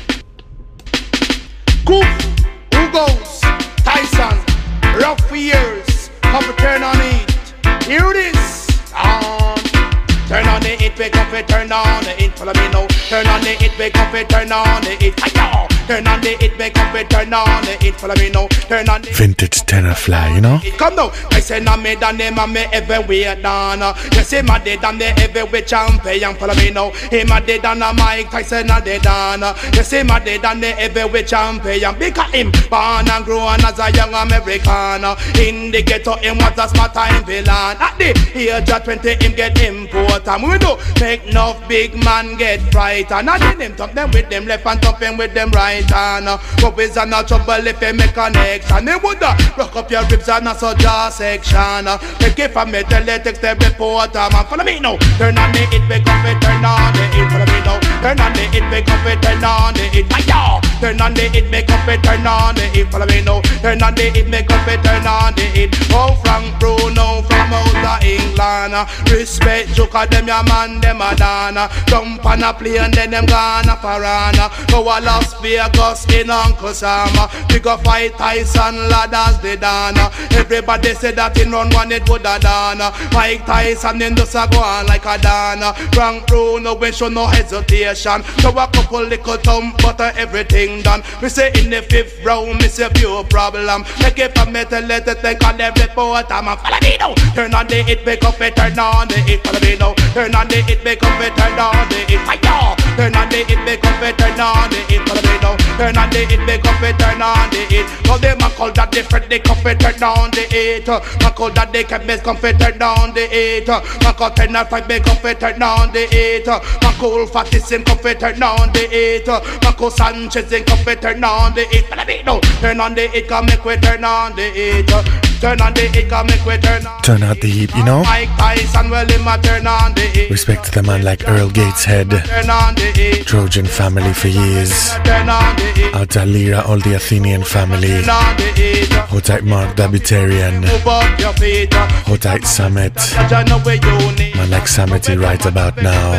Goof, who goes? Tyson, rough for years, come to turn on it. Here it is. Um, turn on the it, wake up it, turn on the it, follow me now. Turn on the it, wake up it, turn on the it. Hi-yo! Turn on the it, wake up it, turn on the it, follow me now. Turn on the vintage tenor fly, you know? It come now. I say na me done name and me everywhere down. You see my dead and the everywhere champion, follow me now. Him a dead and a Mike Tyson a dead on. You see my dead and the everywhere champion. Because him born and grown as a young American. In the ghetto him was a smart time villain. At the age of twenty him get important. We do make enough big man get frightened. And then him top them with them left and top him with them right hand. But we's a no trouble if he make connection. He would uh, rock up your ribs and a so jaw section. Take it from me, tell it, text the reporter. Man, follow me now. Turn on the it, wake up it, turn on the it. Follow me now. Turn on the it, wake up it, turn on the it. Hi-yo! Turn on the it, make up it, turn on the it. Follow me now. Turn on the it, make up it, turn on the it. Oh, Frank Bruno from out of England. Respect Joker, them your man, them a dana. Jump on a plane, then them gonna Farana. Go a Las Vegas in Uncle Sam. Big up fight Tyson, ladders the dana. Everybody said that in round one it would a dana. Mike Tyson in the go on like a dana. Frank Bruno, we show no hesitation. So a couple little thumb, butter everything done. We say in the fifth round, miss a few problem. Take it from me to let it take on every report. I'm a follow me now. Turn on the it, make up it, turn on the it, follow me now. Turn on the it, make up it, turn on the it, hi-yo! Turn on the it, make up it, turn on the it, follow me now. Turn on the it, make up it, turn on the it. Now them a call that different, they come fit, turn on the it. Ma call that they can make come fit, turn on the it. Ma call ten or five, make come fit, turn on the it. Ma call Fatis, come fit, turn on the it. Ma call Sanchez, come fit, turn on the it, follow me now. Turn on the it, come make we turn on the it. Turn on the it, come make we turn on. Turn out the heat, you know? Mike Tyson, well, him a turn on the it. Respect to the man like Earl Gateshead, Turn on the it. Trojan family for years. Turn on the it. Out to Lira, all the Athenian family. Turn on the it. Hold tight Mark Dabitarian. Move up your feet. Hold tight Summit. I know where you need. Man like Summity right about now.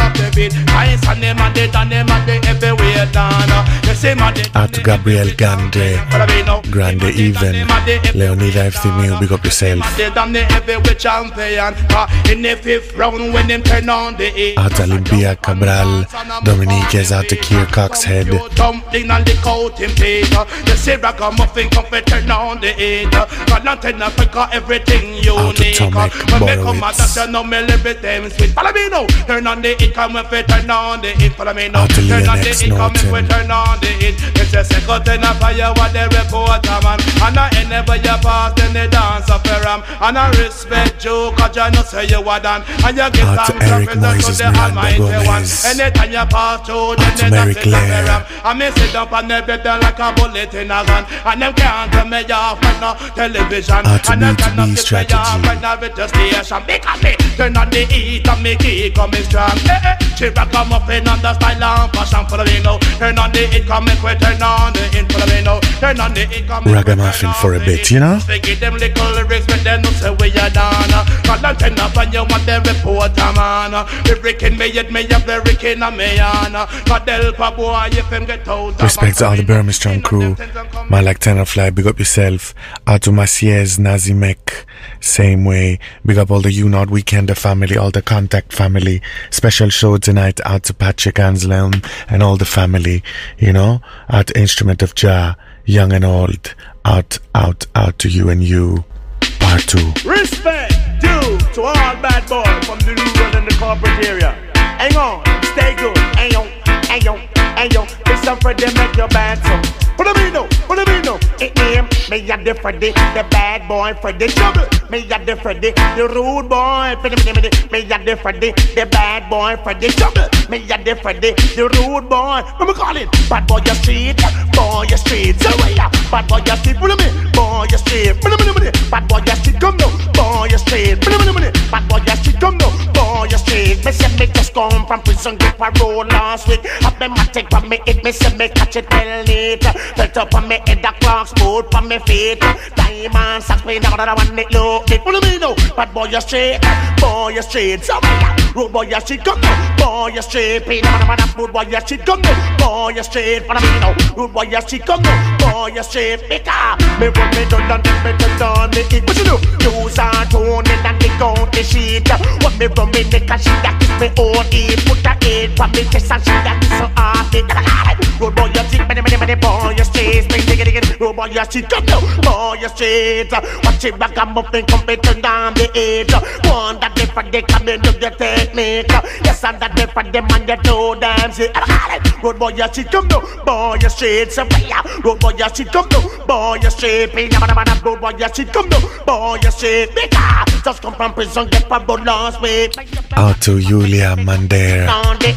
Tyson, them a dead and them a dead everywhere down. You see my dead. Out to Gabriel Grande, Grande even. Leonida Efthimiu, big up yourself. Dead and the everywhere champion. In the fifth round when them turn on the eight. Out to Olympia Cabral, Dominiquez out to Keir Coxhead. Dumpling and lick out him Peter. You see Ragamuffin come for turn on the eight. God not turn up because everything unique. When me come out that you know me live with them sweet. Follow me now. Turn on the eight come for turn on the eight. Follow me now. Turn on the eight come for turn on the the it. It's a second in a fire what they report a man. And I never you pass then they dance up a ram. And I respect you cause you know say you are done. And you get Out to Eric Moises, Miranda Gomez. Anytime you pass through then they dance up a ram. And me sit up and they better like a bullet in a gun. And them can't tell me off with no television. And them cannot sit me off right now with the station. Because me turn on the heat and me keep coming strong. Eh eh, she rock come up in on the style and fashion for me now. Turn on the heat coming quick, turn on the heat for me now. Turn on the heat coming quick. Ragamuffin for a bit, you know? They give them little lyrics but they don't say we are done. Cause I'm turn up and you want them report a man. The breaking me yet me up the breaking a me on. Cause they'll help a boy if him get out. Respect to all the Bermistrom crew. Man like Tenafly, big up yourself. Out to Maciez, Nazimek, same way. Big up all the U-Nod Weekender family, all the Contact family. Special show tonight out to Patrick Anselm and all the family, you know. Out to Instrument of Jah, young and old. Out, out, out to you and you. Part two. Respect due to all bad boys from the rural and the corporate area. Hang on, stay good. Hang on, hang on, hang on. Listen for them make your bad song. What do you know? What do you know? It name me a different day, the bad boy for the trouble. Me a different day, the rude boy for the me Me a different day, the bad boy for the trouble. Me a different day, the rude boy. What me call it? Bad boy your street, boy your street. So yeah, bad boy your street. What do you mean? Boy your street. What do you mean? Bad boy your street. Come now, boy your street. What do you mean? Bad boy your street. Come now, boy your street. Me say me just come from prison, get parole last week. Have them a take from me, it me say me catch it well neat. Felt up on me head, the clocks boot on me feet. Diamond socks, me never the one that look it. What do you mean now? Bad boy you straight, boy you straight. So yeah, rude boy you straight, come now, boy you straight. Pay never the man, rude boy you straight, come now, boy you straight. What do you mean now? Rude boy you straight, come now, boy you straight. Because me run me down and me turn down me eat. What you do? Use and tone it and take out the sheet. What me run me neck and she that kiss me own eat. Put her head from me chest and she that kiss so hard. Rude boy you straight, many many many boy you straight. Spring diggy diggy, rude boy you straight, come now, boy you straight. Watch it back and muffin come be turn down the edge. One that different they come in do your technique. Yes and that different them and you do damn shit. Rude boy you straight, come now, boy you straight. So yeah, rude boy you straight, come now, boy you straight. Pay never never never, rude boy you straight, come now, boy you straight. Because just come from prison get parole last week. Out to Julia Mandera.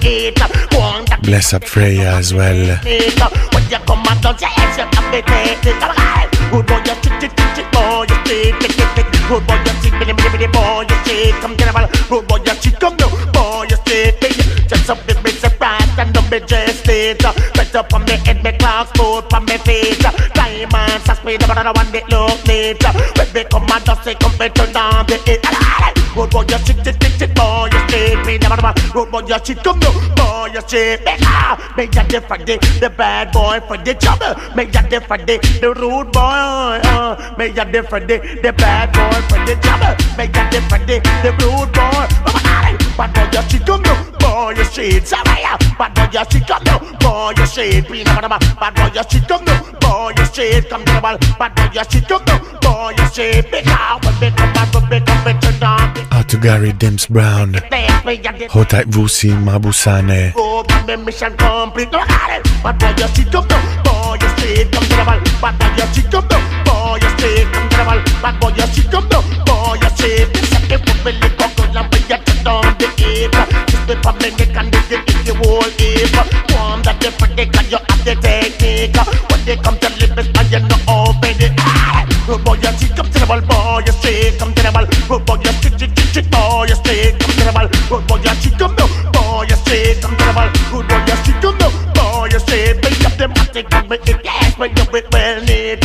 Bless up Freya as well. When you come and don't say it's a big thing. Good boy, you sit, sit, sit, boy, you sit, sit, sit. Good boy, you sit, bitty, bitty, bitty, boy, you sit. Come get a good boy, you sit, come now, boy, you sit. Just up with me surprise and don't be just it. Set up on me head, me clocks, boot on me feet. Diamonds, I speed about the one that look neat. When they come and don't say, come and turn down the it. Good boy, you sit, sit, sit, sit, boy, you sit. Me never know, good boy, you sit, come now, boy, you sit. Make a different day, the bad boy for the trouble. Make a different day, the rude boy. Uh, make a different day, the bad boy for the trouble. Make a different day, the rude boy. Bad boy, you sit, come now, boy, you sit. Bad boy, you sit, come now, boy, you sit. Bad boy, you sit, come now, boy, you sit. Come to the ball, bad boy, you sit, come now, boy, you sit. Big out, big up, big up, big up, down. Out to Gary Dims Brown. Hotai Vusi Mabusane. Oh, my mission complete. Bad boy, you sit, come now, boy, you sit. Come to the ball, bad boy, you sit, come now, boy, you sit. Come to the ball, bad boy, you sit, come now, boy, you sit. They put me like a girl and we get it down the heat. Just be for me, they can do it if you hold it. Warm that different, they can you have the technique. When they come to live, it's by you know open it. Good boy, you sit, come to the ball, boy, you sit. Come to the ball, good boy, you sit, sit, sit, boy, you sit. Come to the ball, good boy, you sit, come now, boy, you sit. Come to the ball, good boy, you sit, come now, boy, you sit. Pick up them, I take on me, it yes, when you it well neat.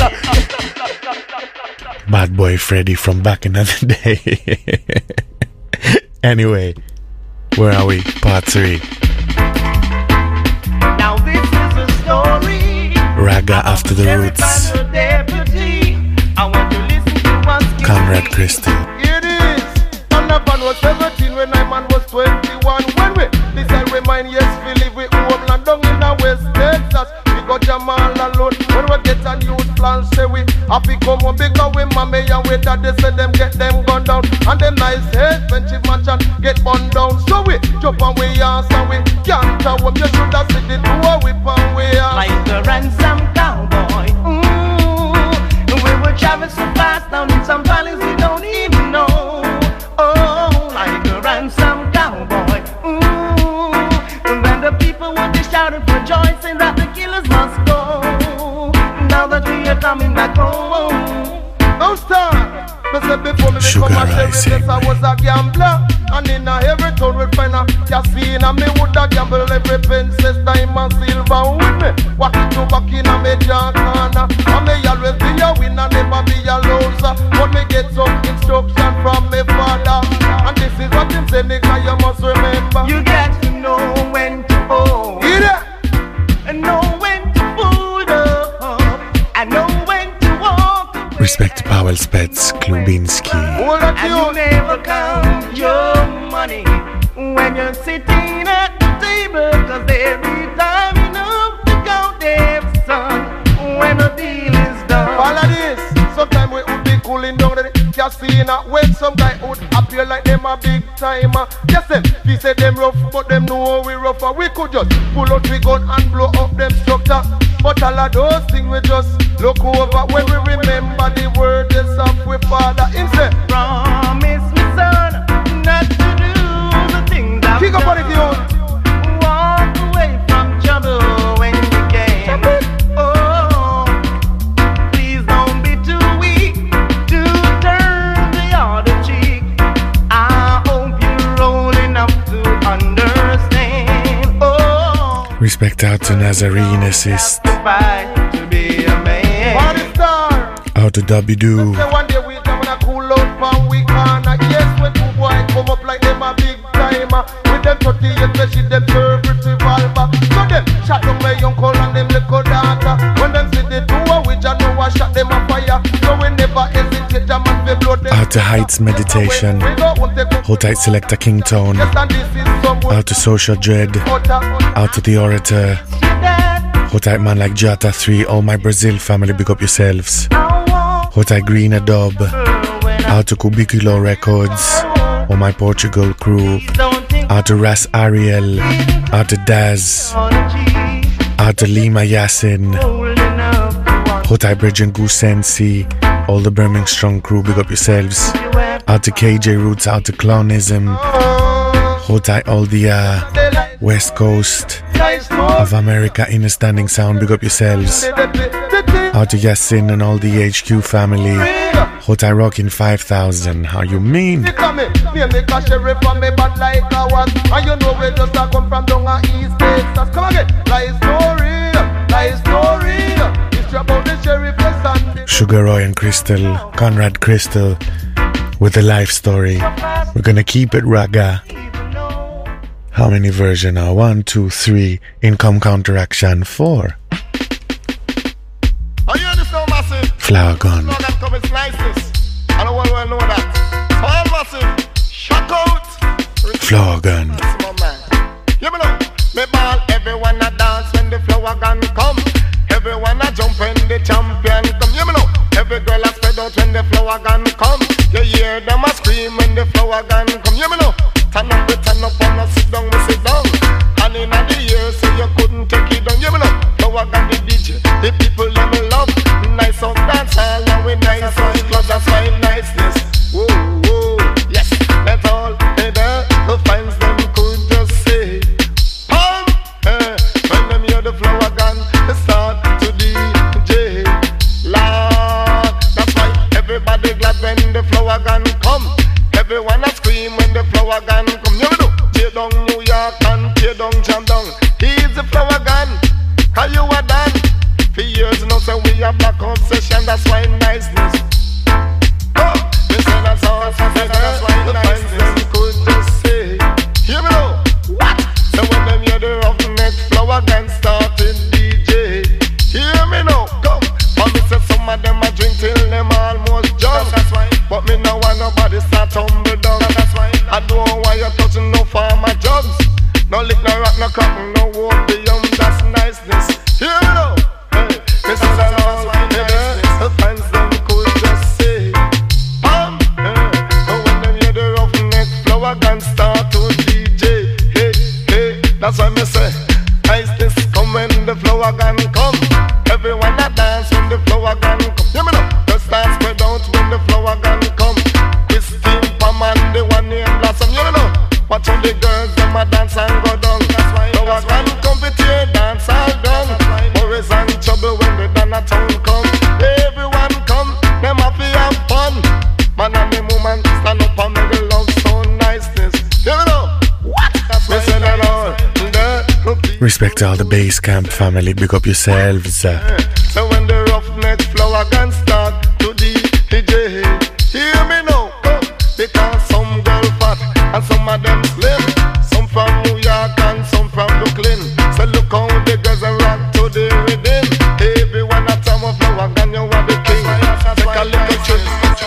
Bad boy Freddy from back another day. Anyway, where are we? Part three. Now this is a story. Raga After the Roots. I want to listen to one. Conrad Christie. It is. And the man was seventeen when I man was twenty-one. When we, this I remind, yes, we live with homeland down in the West Texas. Got Jamal alone. When we get a new plan, say we happy come home because we mommy and we daddy say them get them gun down. And them nice head friendship mansion get burned down. So we jump and we ask and we can't tell them you should have seen the two we pan we ask. Like the ransom cowboy. Mm. We were traveling so fast down in some valleys we don't even know. Oh, like a ransom cowboy. Mm. And then the people would be shouting for joy, saying that the killers must go. Now that we are coming back home. Don't start. Me said before me become a sheriff, I was a gambler. And in a every town we'd find a casino. Me woulda gamble every princess, diamond, silver with me. Walk it to back in a me jaw corner. And me always be a winner, never be a loser. But me get some instruction from me father. And this is what him say, nigga, you must remember. You got to know when to hold. Hear that? And know when to fold up. And know when to walk away. Respect Powell Spets, Klubinski. And you never count your money when you're sitting at the table, cause every time enough to count them, son, when the deal is done. All of this, sometimes we would be cooling down the casino when some guy would appear like them a big timer. Yes, them, we say them rough, but them know we rougher. We could just pull out we gun and blow up them structure. But all of those things we just look over when we remember the word is up with Father. Him say, promise me, son, not to do the things I've kick up on it, you. Walk away from trouble when you can. Oh, please don't be too weak to turn the other cheek. I hope you're old enough to understand. Oh, respect out to Nazarene Assist. To be a man. Party star. Out to W Do. One day we come and cool out from we corner. Yes, when two boys come up like them a big timer. With them thirty-eight machine, them serve revolver. So them shot down my uncle and them little daughter. When them see the two of which I know I shot them a fire. So we never hesitate, a man we blow them. Out to Heights Meditation. Hold tight Selector Kingtone. Out to Social Dread. Out to The Orator. Hold tight man like Jata three. All my Brazil family, big up yourselves. Hold tight Green Dub. Out to Cubiculo Records. All my Portugal crew. Out to Ras Ariel. Out to Daz. Out to Lima Yasin. Hold tight Bridge and Goose Sensi. All the Birmingham Strong crew, big up yourselves. Out to K J Roots. Out to Clownism. Hold tight all the uh, West Coast of America Inner Standing Sound, big up yourselves. Out to Yasin and all the H Q family. Hold tight rockin' five thousand, how you mean? Me make a sheriff and me bad like a was. And you know we just a come from down a East Texas. Come again, life story, life story. It's about the sheriff and Sugar Roy and Crystal, Conrad Crystal, with the life story. We're gonna keep it raga. How many versions are? One, two, three. Income counteraction. Four. Are you understand, massive? Flower gun. That come is nicest. I don't want to know that. All massive. Shock out. Flower gun. You know, me ball. Everyone a dance when the flower gun come. Everyone a jump when the champion come. You know, every girl a spread out when the flower gun come. You hear them a scream when the flower gun come. You know. Turn up, we turn up, and sit down, we sit down. And in the year, so you couldn't take it down. You know, flower gun the D J, the people let me love. Nice on dance hall, and we nice on club, that's why niceness. Whoa, whoa, yes, that's all. Hey there, the fans them could just say, pump, eh. When them hear the flower gun, they start to D J. Lord, that's why everybody glad when the flower gun come. Everyone a scream when the flower gun come. You know, tear down New York and tear down Jam down. He's the flower gun, how you are done. For years now, so we have black obsession. That's why niceness. Oh, they say that's all. That's why niceness could just say. Hear me now. What? So when them hear the roughneck flower gun started D J. Hear me now. Come. For me say some of them a drink till them almost drunk. That's why. But me no want nobody start tumble down. That's why I don't want you touching no farmer jobs. No lick, no rock, no crack, no opium. That's niceness. Hear me now. Hey, this is all. Hey, the fans them could come. Everyone a dance when the flower gun come. Hear me now. Just dance spread out when the flower gun come. Christine Pam and the one named Blossom. You know. Watch how the girls them a dance and go down. That's why flower gun come to tear dance all done. Worries and trouble when the done a town come. Everyone come, them happy have fun. Man and the woman stand up and make the love so niceness. You know. What? That's why that all. Respect to all the Bass Camp family, big up yourselves. So when the roughneck flower gun start to D J, hear me now, come. Because some girl fat and some of them slim. Some from New York and some from Brooklyn. So look how the girls are rock to the rhythm. Everyone at time of flower gun, you are the king. Take a little trip.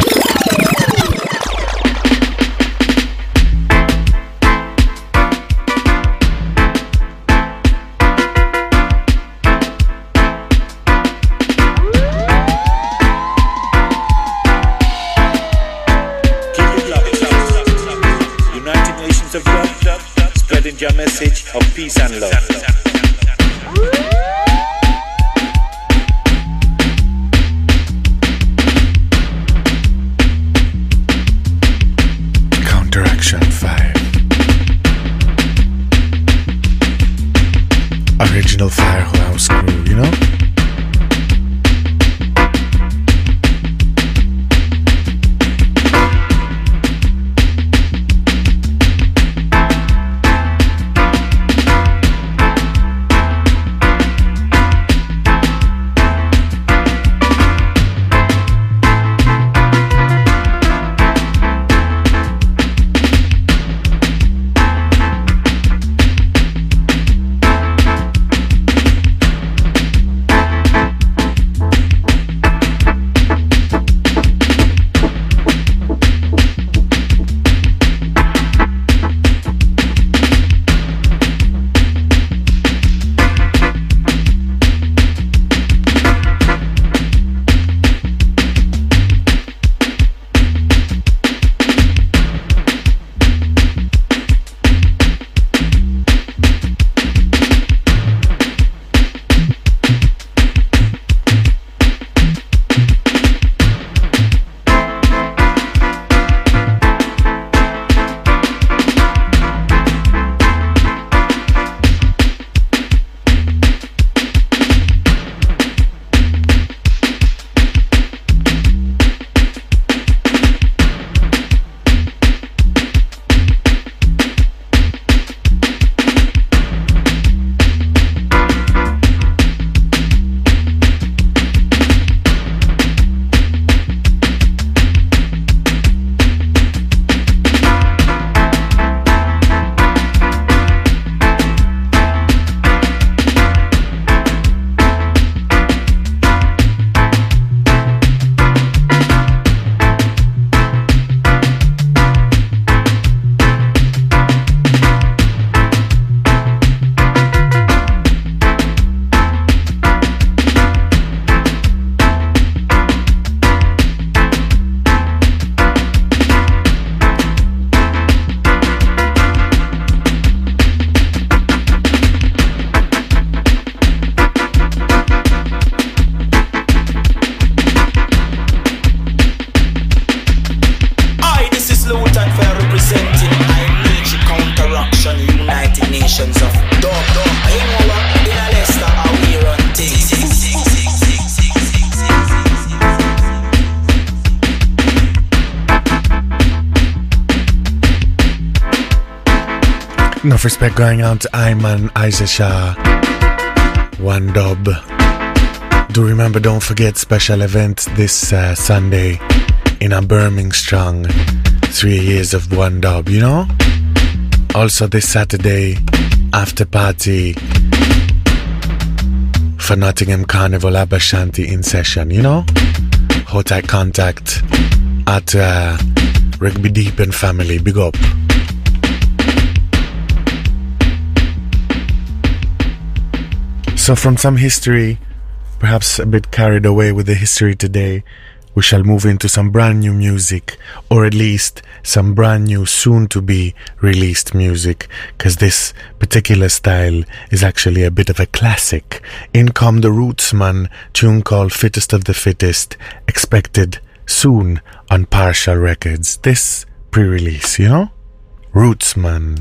Your message of peace and love. Counteraction five. Original Firehouse crew, you know? Enough respect going out to Ayman Aizasha, One Dub. Do remember, don't forget, special event this uh, Sunday in a Birmingham Strong. Three years of One Dub, you know? Also this Saturday, after party for Nottingham Carnival Abashanti in session, you know? Hold tight contact at uh, Rugby Deep and family. Big up. So from some history, perhaps a bit carried away with the history today, we shall move into some brand new music, or at least some brand new soon-to-be released music, because this particular style is actually a bit of a classic. In come the Rootsman, tune called Fittest of the Fittest, expected soon on Partial Records. This pre-release, you know? Rootsman.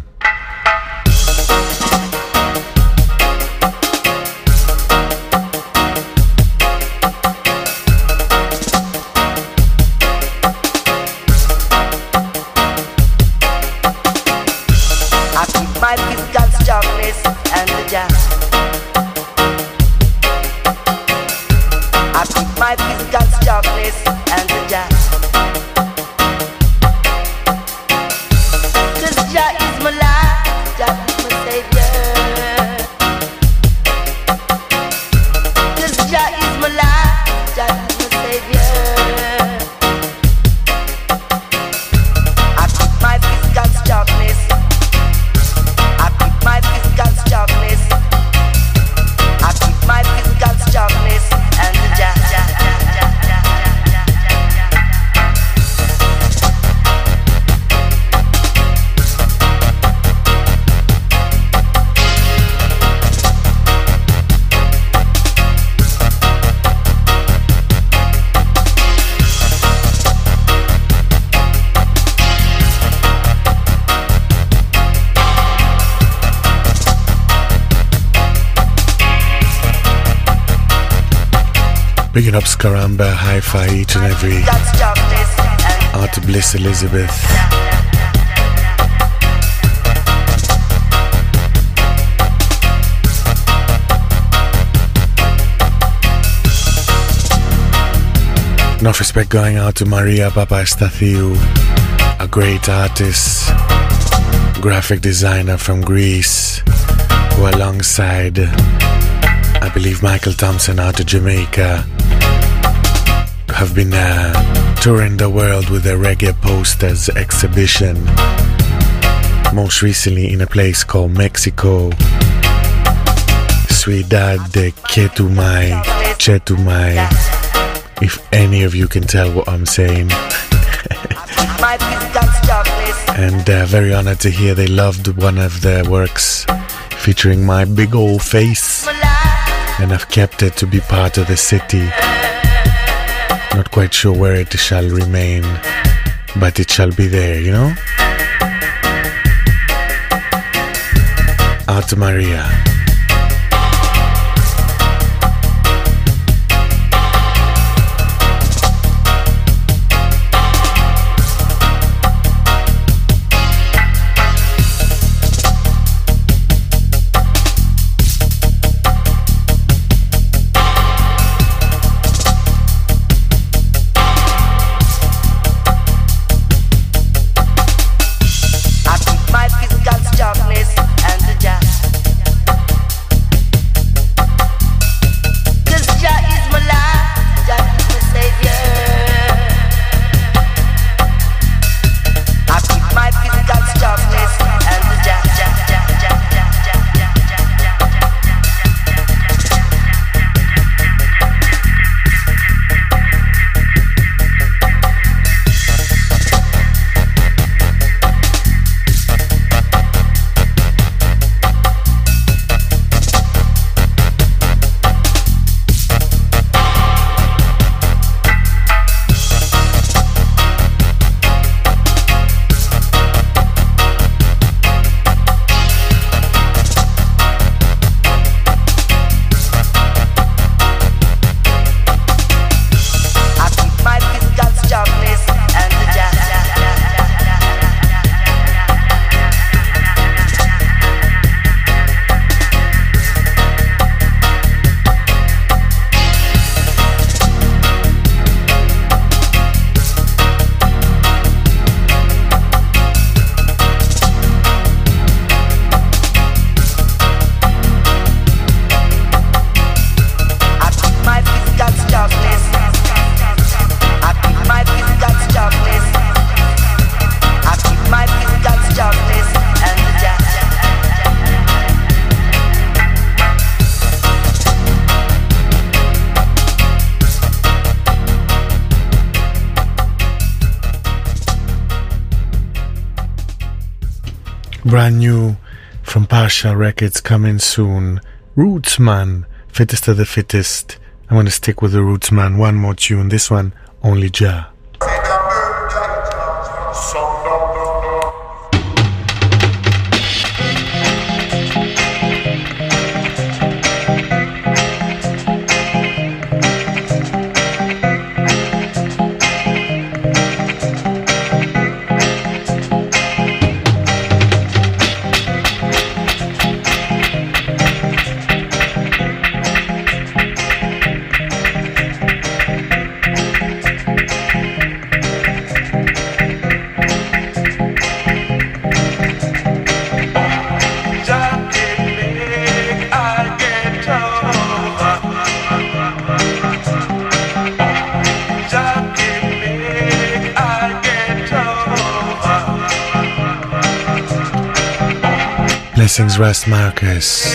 My physical strongness and the jazz. I keep my physical strongness and the jazz. Cause Jah is my life, Jah is my savior. Cause Jah is my life, Jah is my savior. I keep my physical strongness. My physical strongness, I keep my physical strongness and the jazz. Bigging up Skaramba, Hi-Fi, each and every. Out to Bliss Elizabeth. Enough respect going out to Maria Papastathiou, a great artist, graphic designer from Greece, who alongside, I believe, Michael Thompson out of Jamaica, have been uh, touring the world with a Reggae Posters exhibition, most recently in a place called Mexico, Ciudad de Chetumal, Chetumal, if any of you can tell what I'm saying. And uh, very honored to hear they loved one of their works featuring my big old face, and I've kept it to be part of the city. Not quite sure where it shall remain, but it shall be there, you know? Out to Maria. My physical strongness and the jazz. Brand new from Pasha Records coming soon. Rootsman, fittest of the fittest. I'm going to stick with the Rootsman. One more tune. This one, Only Jah. Blessings Rest Marcus.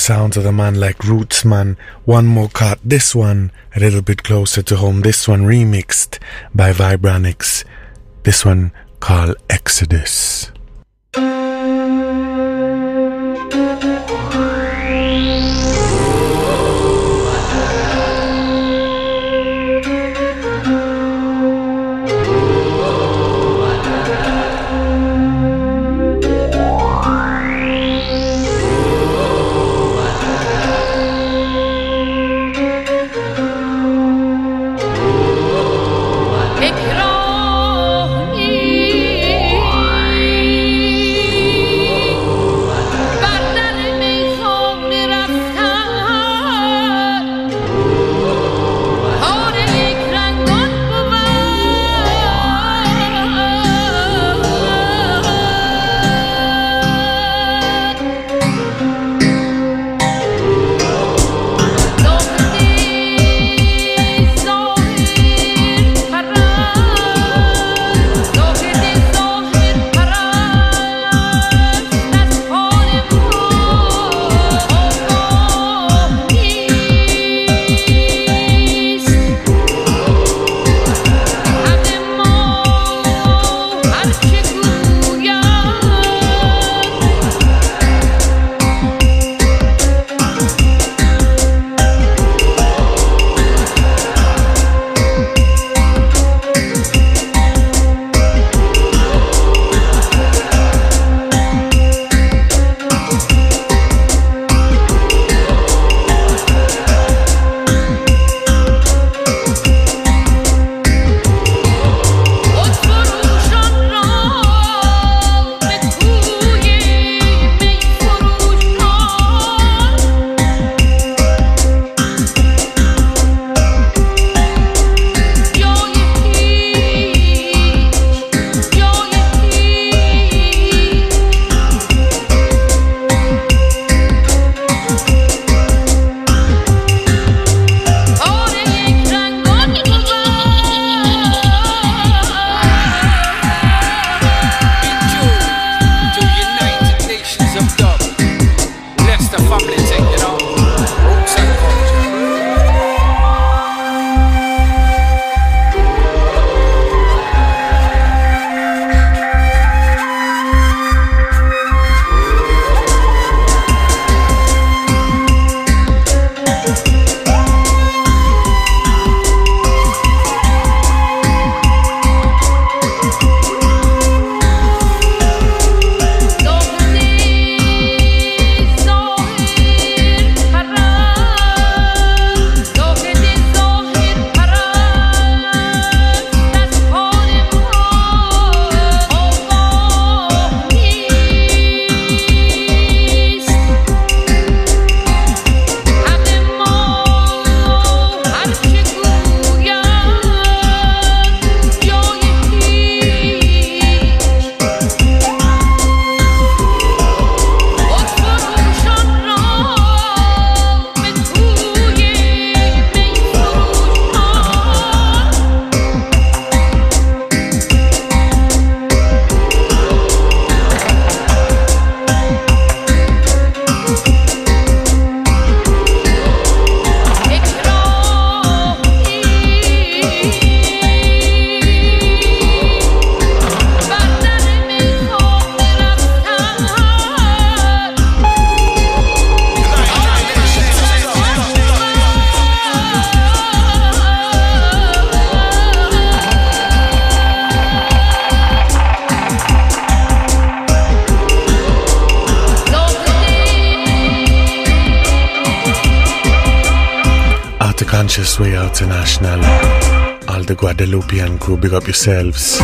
sounds of the man like Roots, man. One more cut. This one a little bit closer to home. This one remixed by Vibranix. This one called Exodus. Conscious Way International, all the Guadeloupean crew, big up yourselves.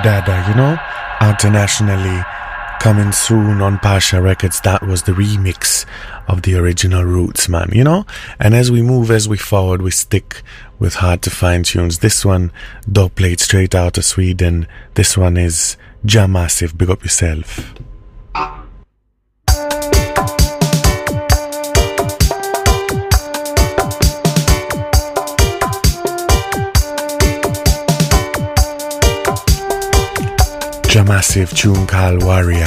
Dada, you know, internationally, coming soon on Pasha Records. That was the remix of the original Roots, man, you know. And as we move, as we forward, we stick with hard to find tunes. This one, dub plate straight out of Sweden. This one is Jam Massive. Big up yourself. Jam Massive tune called Warrior.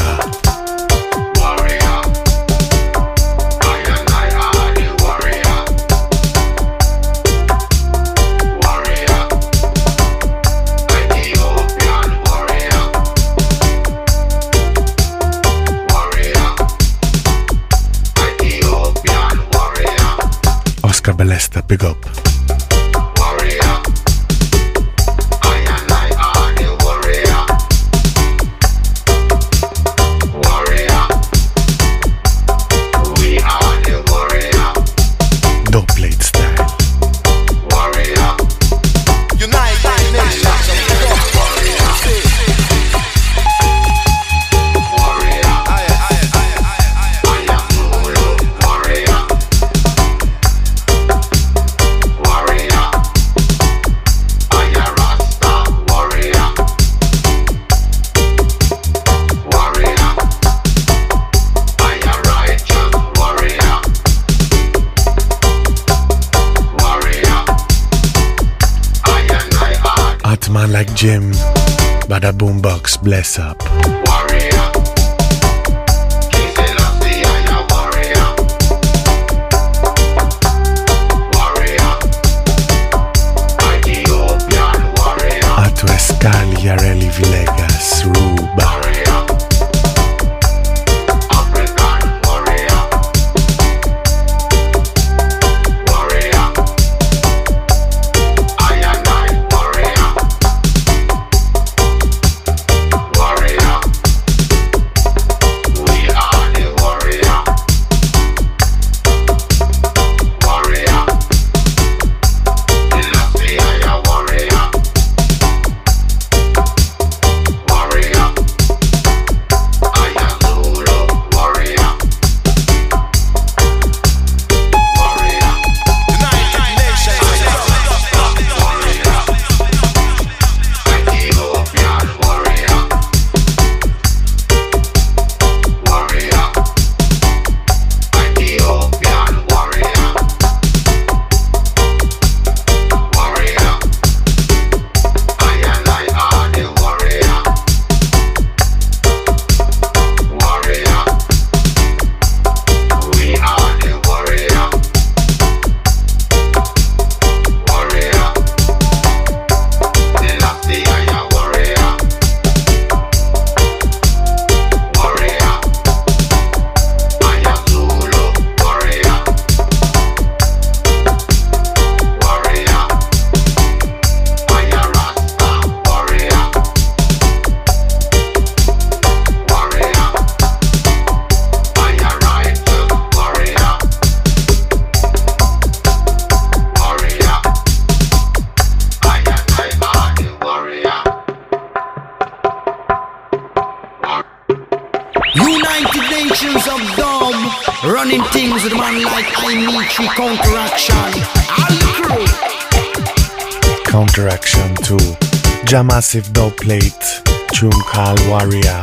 Oscar Ballesta, big up. Like Jim, Bada Boombox, bless up. Warrior. Atu Escali, Yareli Villegas, Ruba. Running things with a man like I Mitri, Counteraction. All the crew. Counteraction two. Jam Massive dub plate. Tune called Warrior.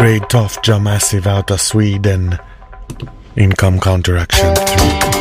great tough Jah Massive out of Sweden. Income Counteraction three.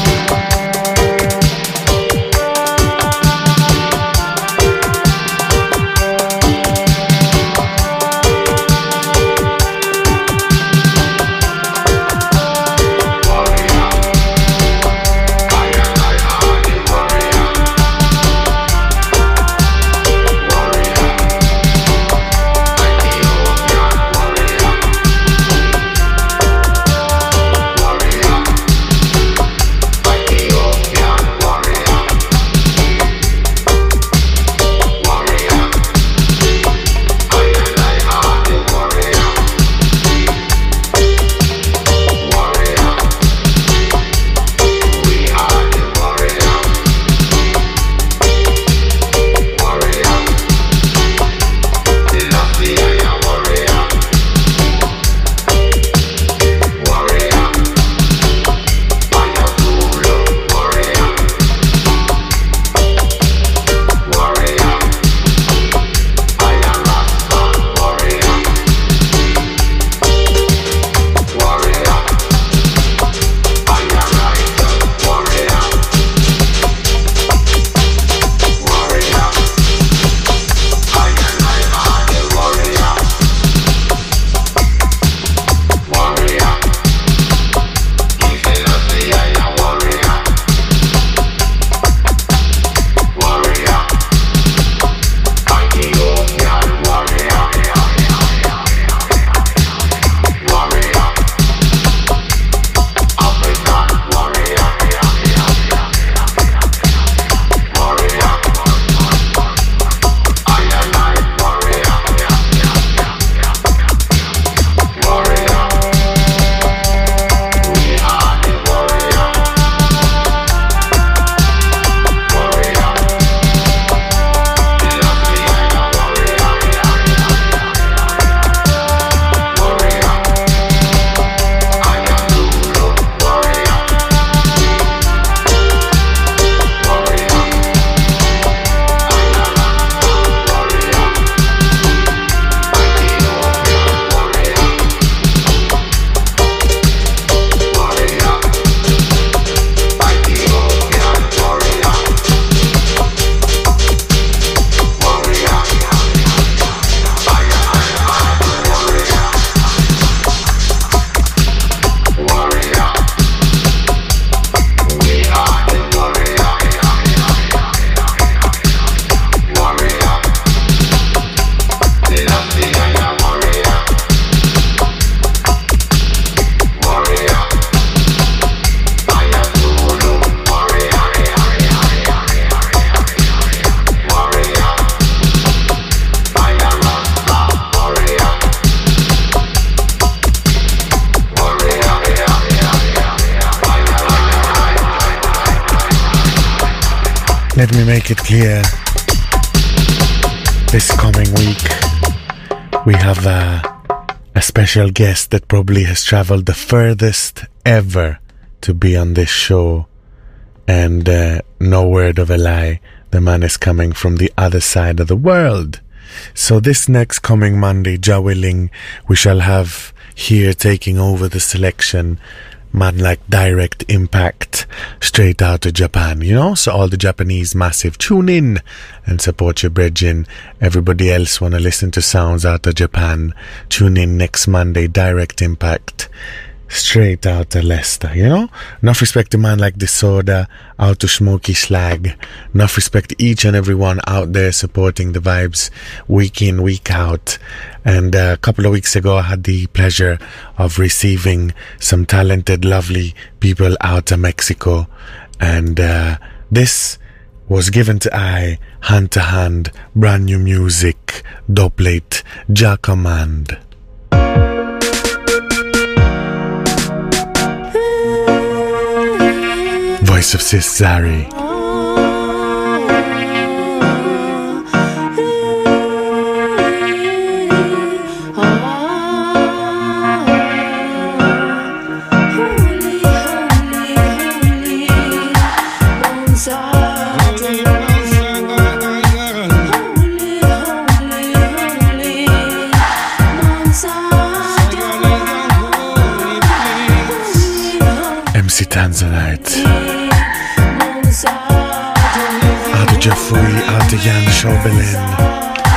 Let me make it clear. This coming week, we have a, a special guest that probably has traveled the furthest ever to be on this show. And uh, no word of a lie, the man is coming from the other side of the world. So this next coming Monday, Jah willing, we shall have here taking over the selection man like Direct Impact, straight out of Japan, you know. So all the Japanese Massive, tune in and support your brethren. Everybody else want to listen to sounds out of Japan, tune in next Monday. Direct Impact, straight out of Leicester, you know. Enough respect to man like Disorder, out to Smoky Slag. Enough respect to each and every one out there supporting the vibes week in, week out. And uh, a couple of weeks ago I had the pleasure of receiving some talented, lovely people out of Mexico. And uh, this was given to I, hand to hand, brand new music, Doplate, Jah Command. Voice of Sis Zari. Holy, holy, holy, Tanzanite. Out to Jeffrey, out to Jan Schobelin.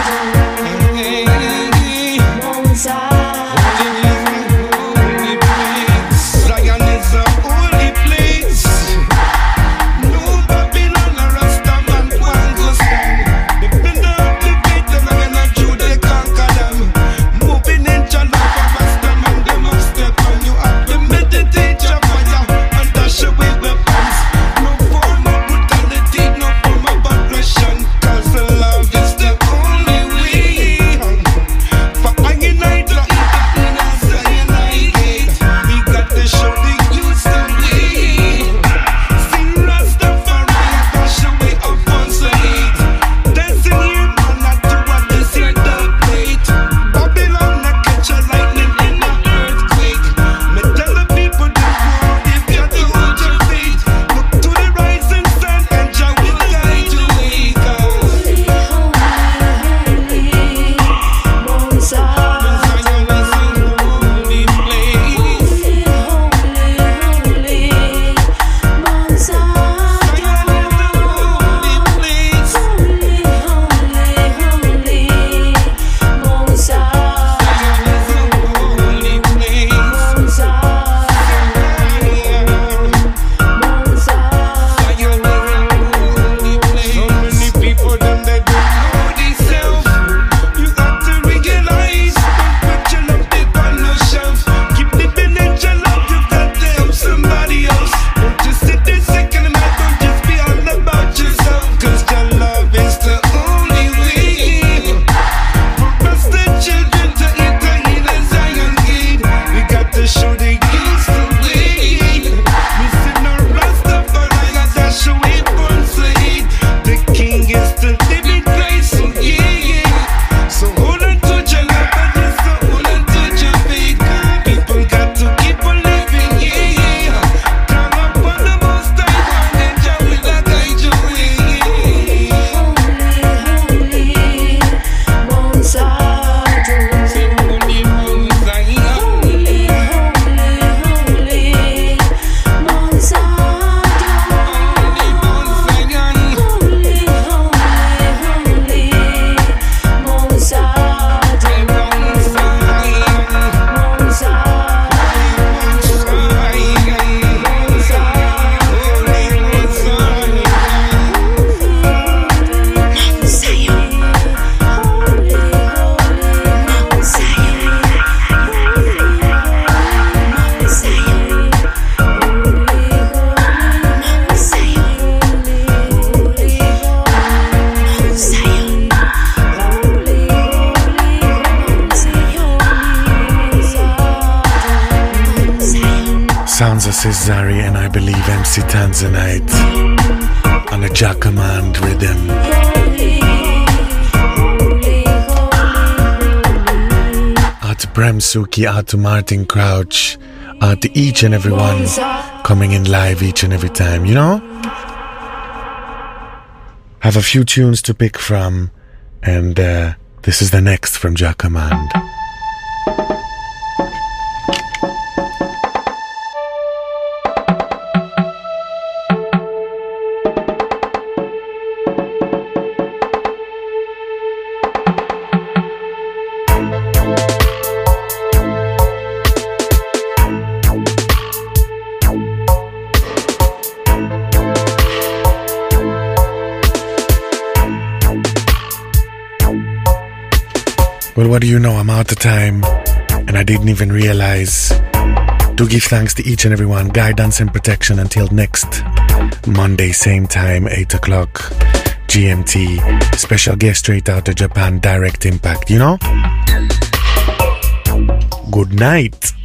Sounds of Cesare and I believe M C Tanzanite on a Jackamand rhythm. Out to Prem Suki, out to Martin Crouch, out to each and every one coming in live each and every time, you know? Have a few tunes to pick from, and uh, this is the next from Jackamand. Well, what do you know? I'm out of time, and I didn't even realize. Do give thanks to each and every one. Guidance and protection until next Monday, same time, eight o'clock G M T. Special guest straight out of Japan, Direct Impact, you know? Good night.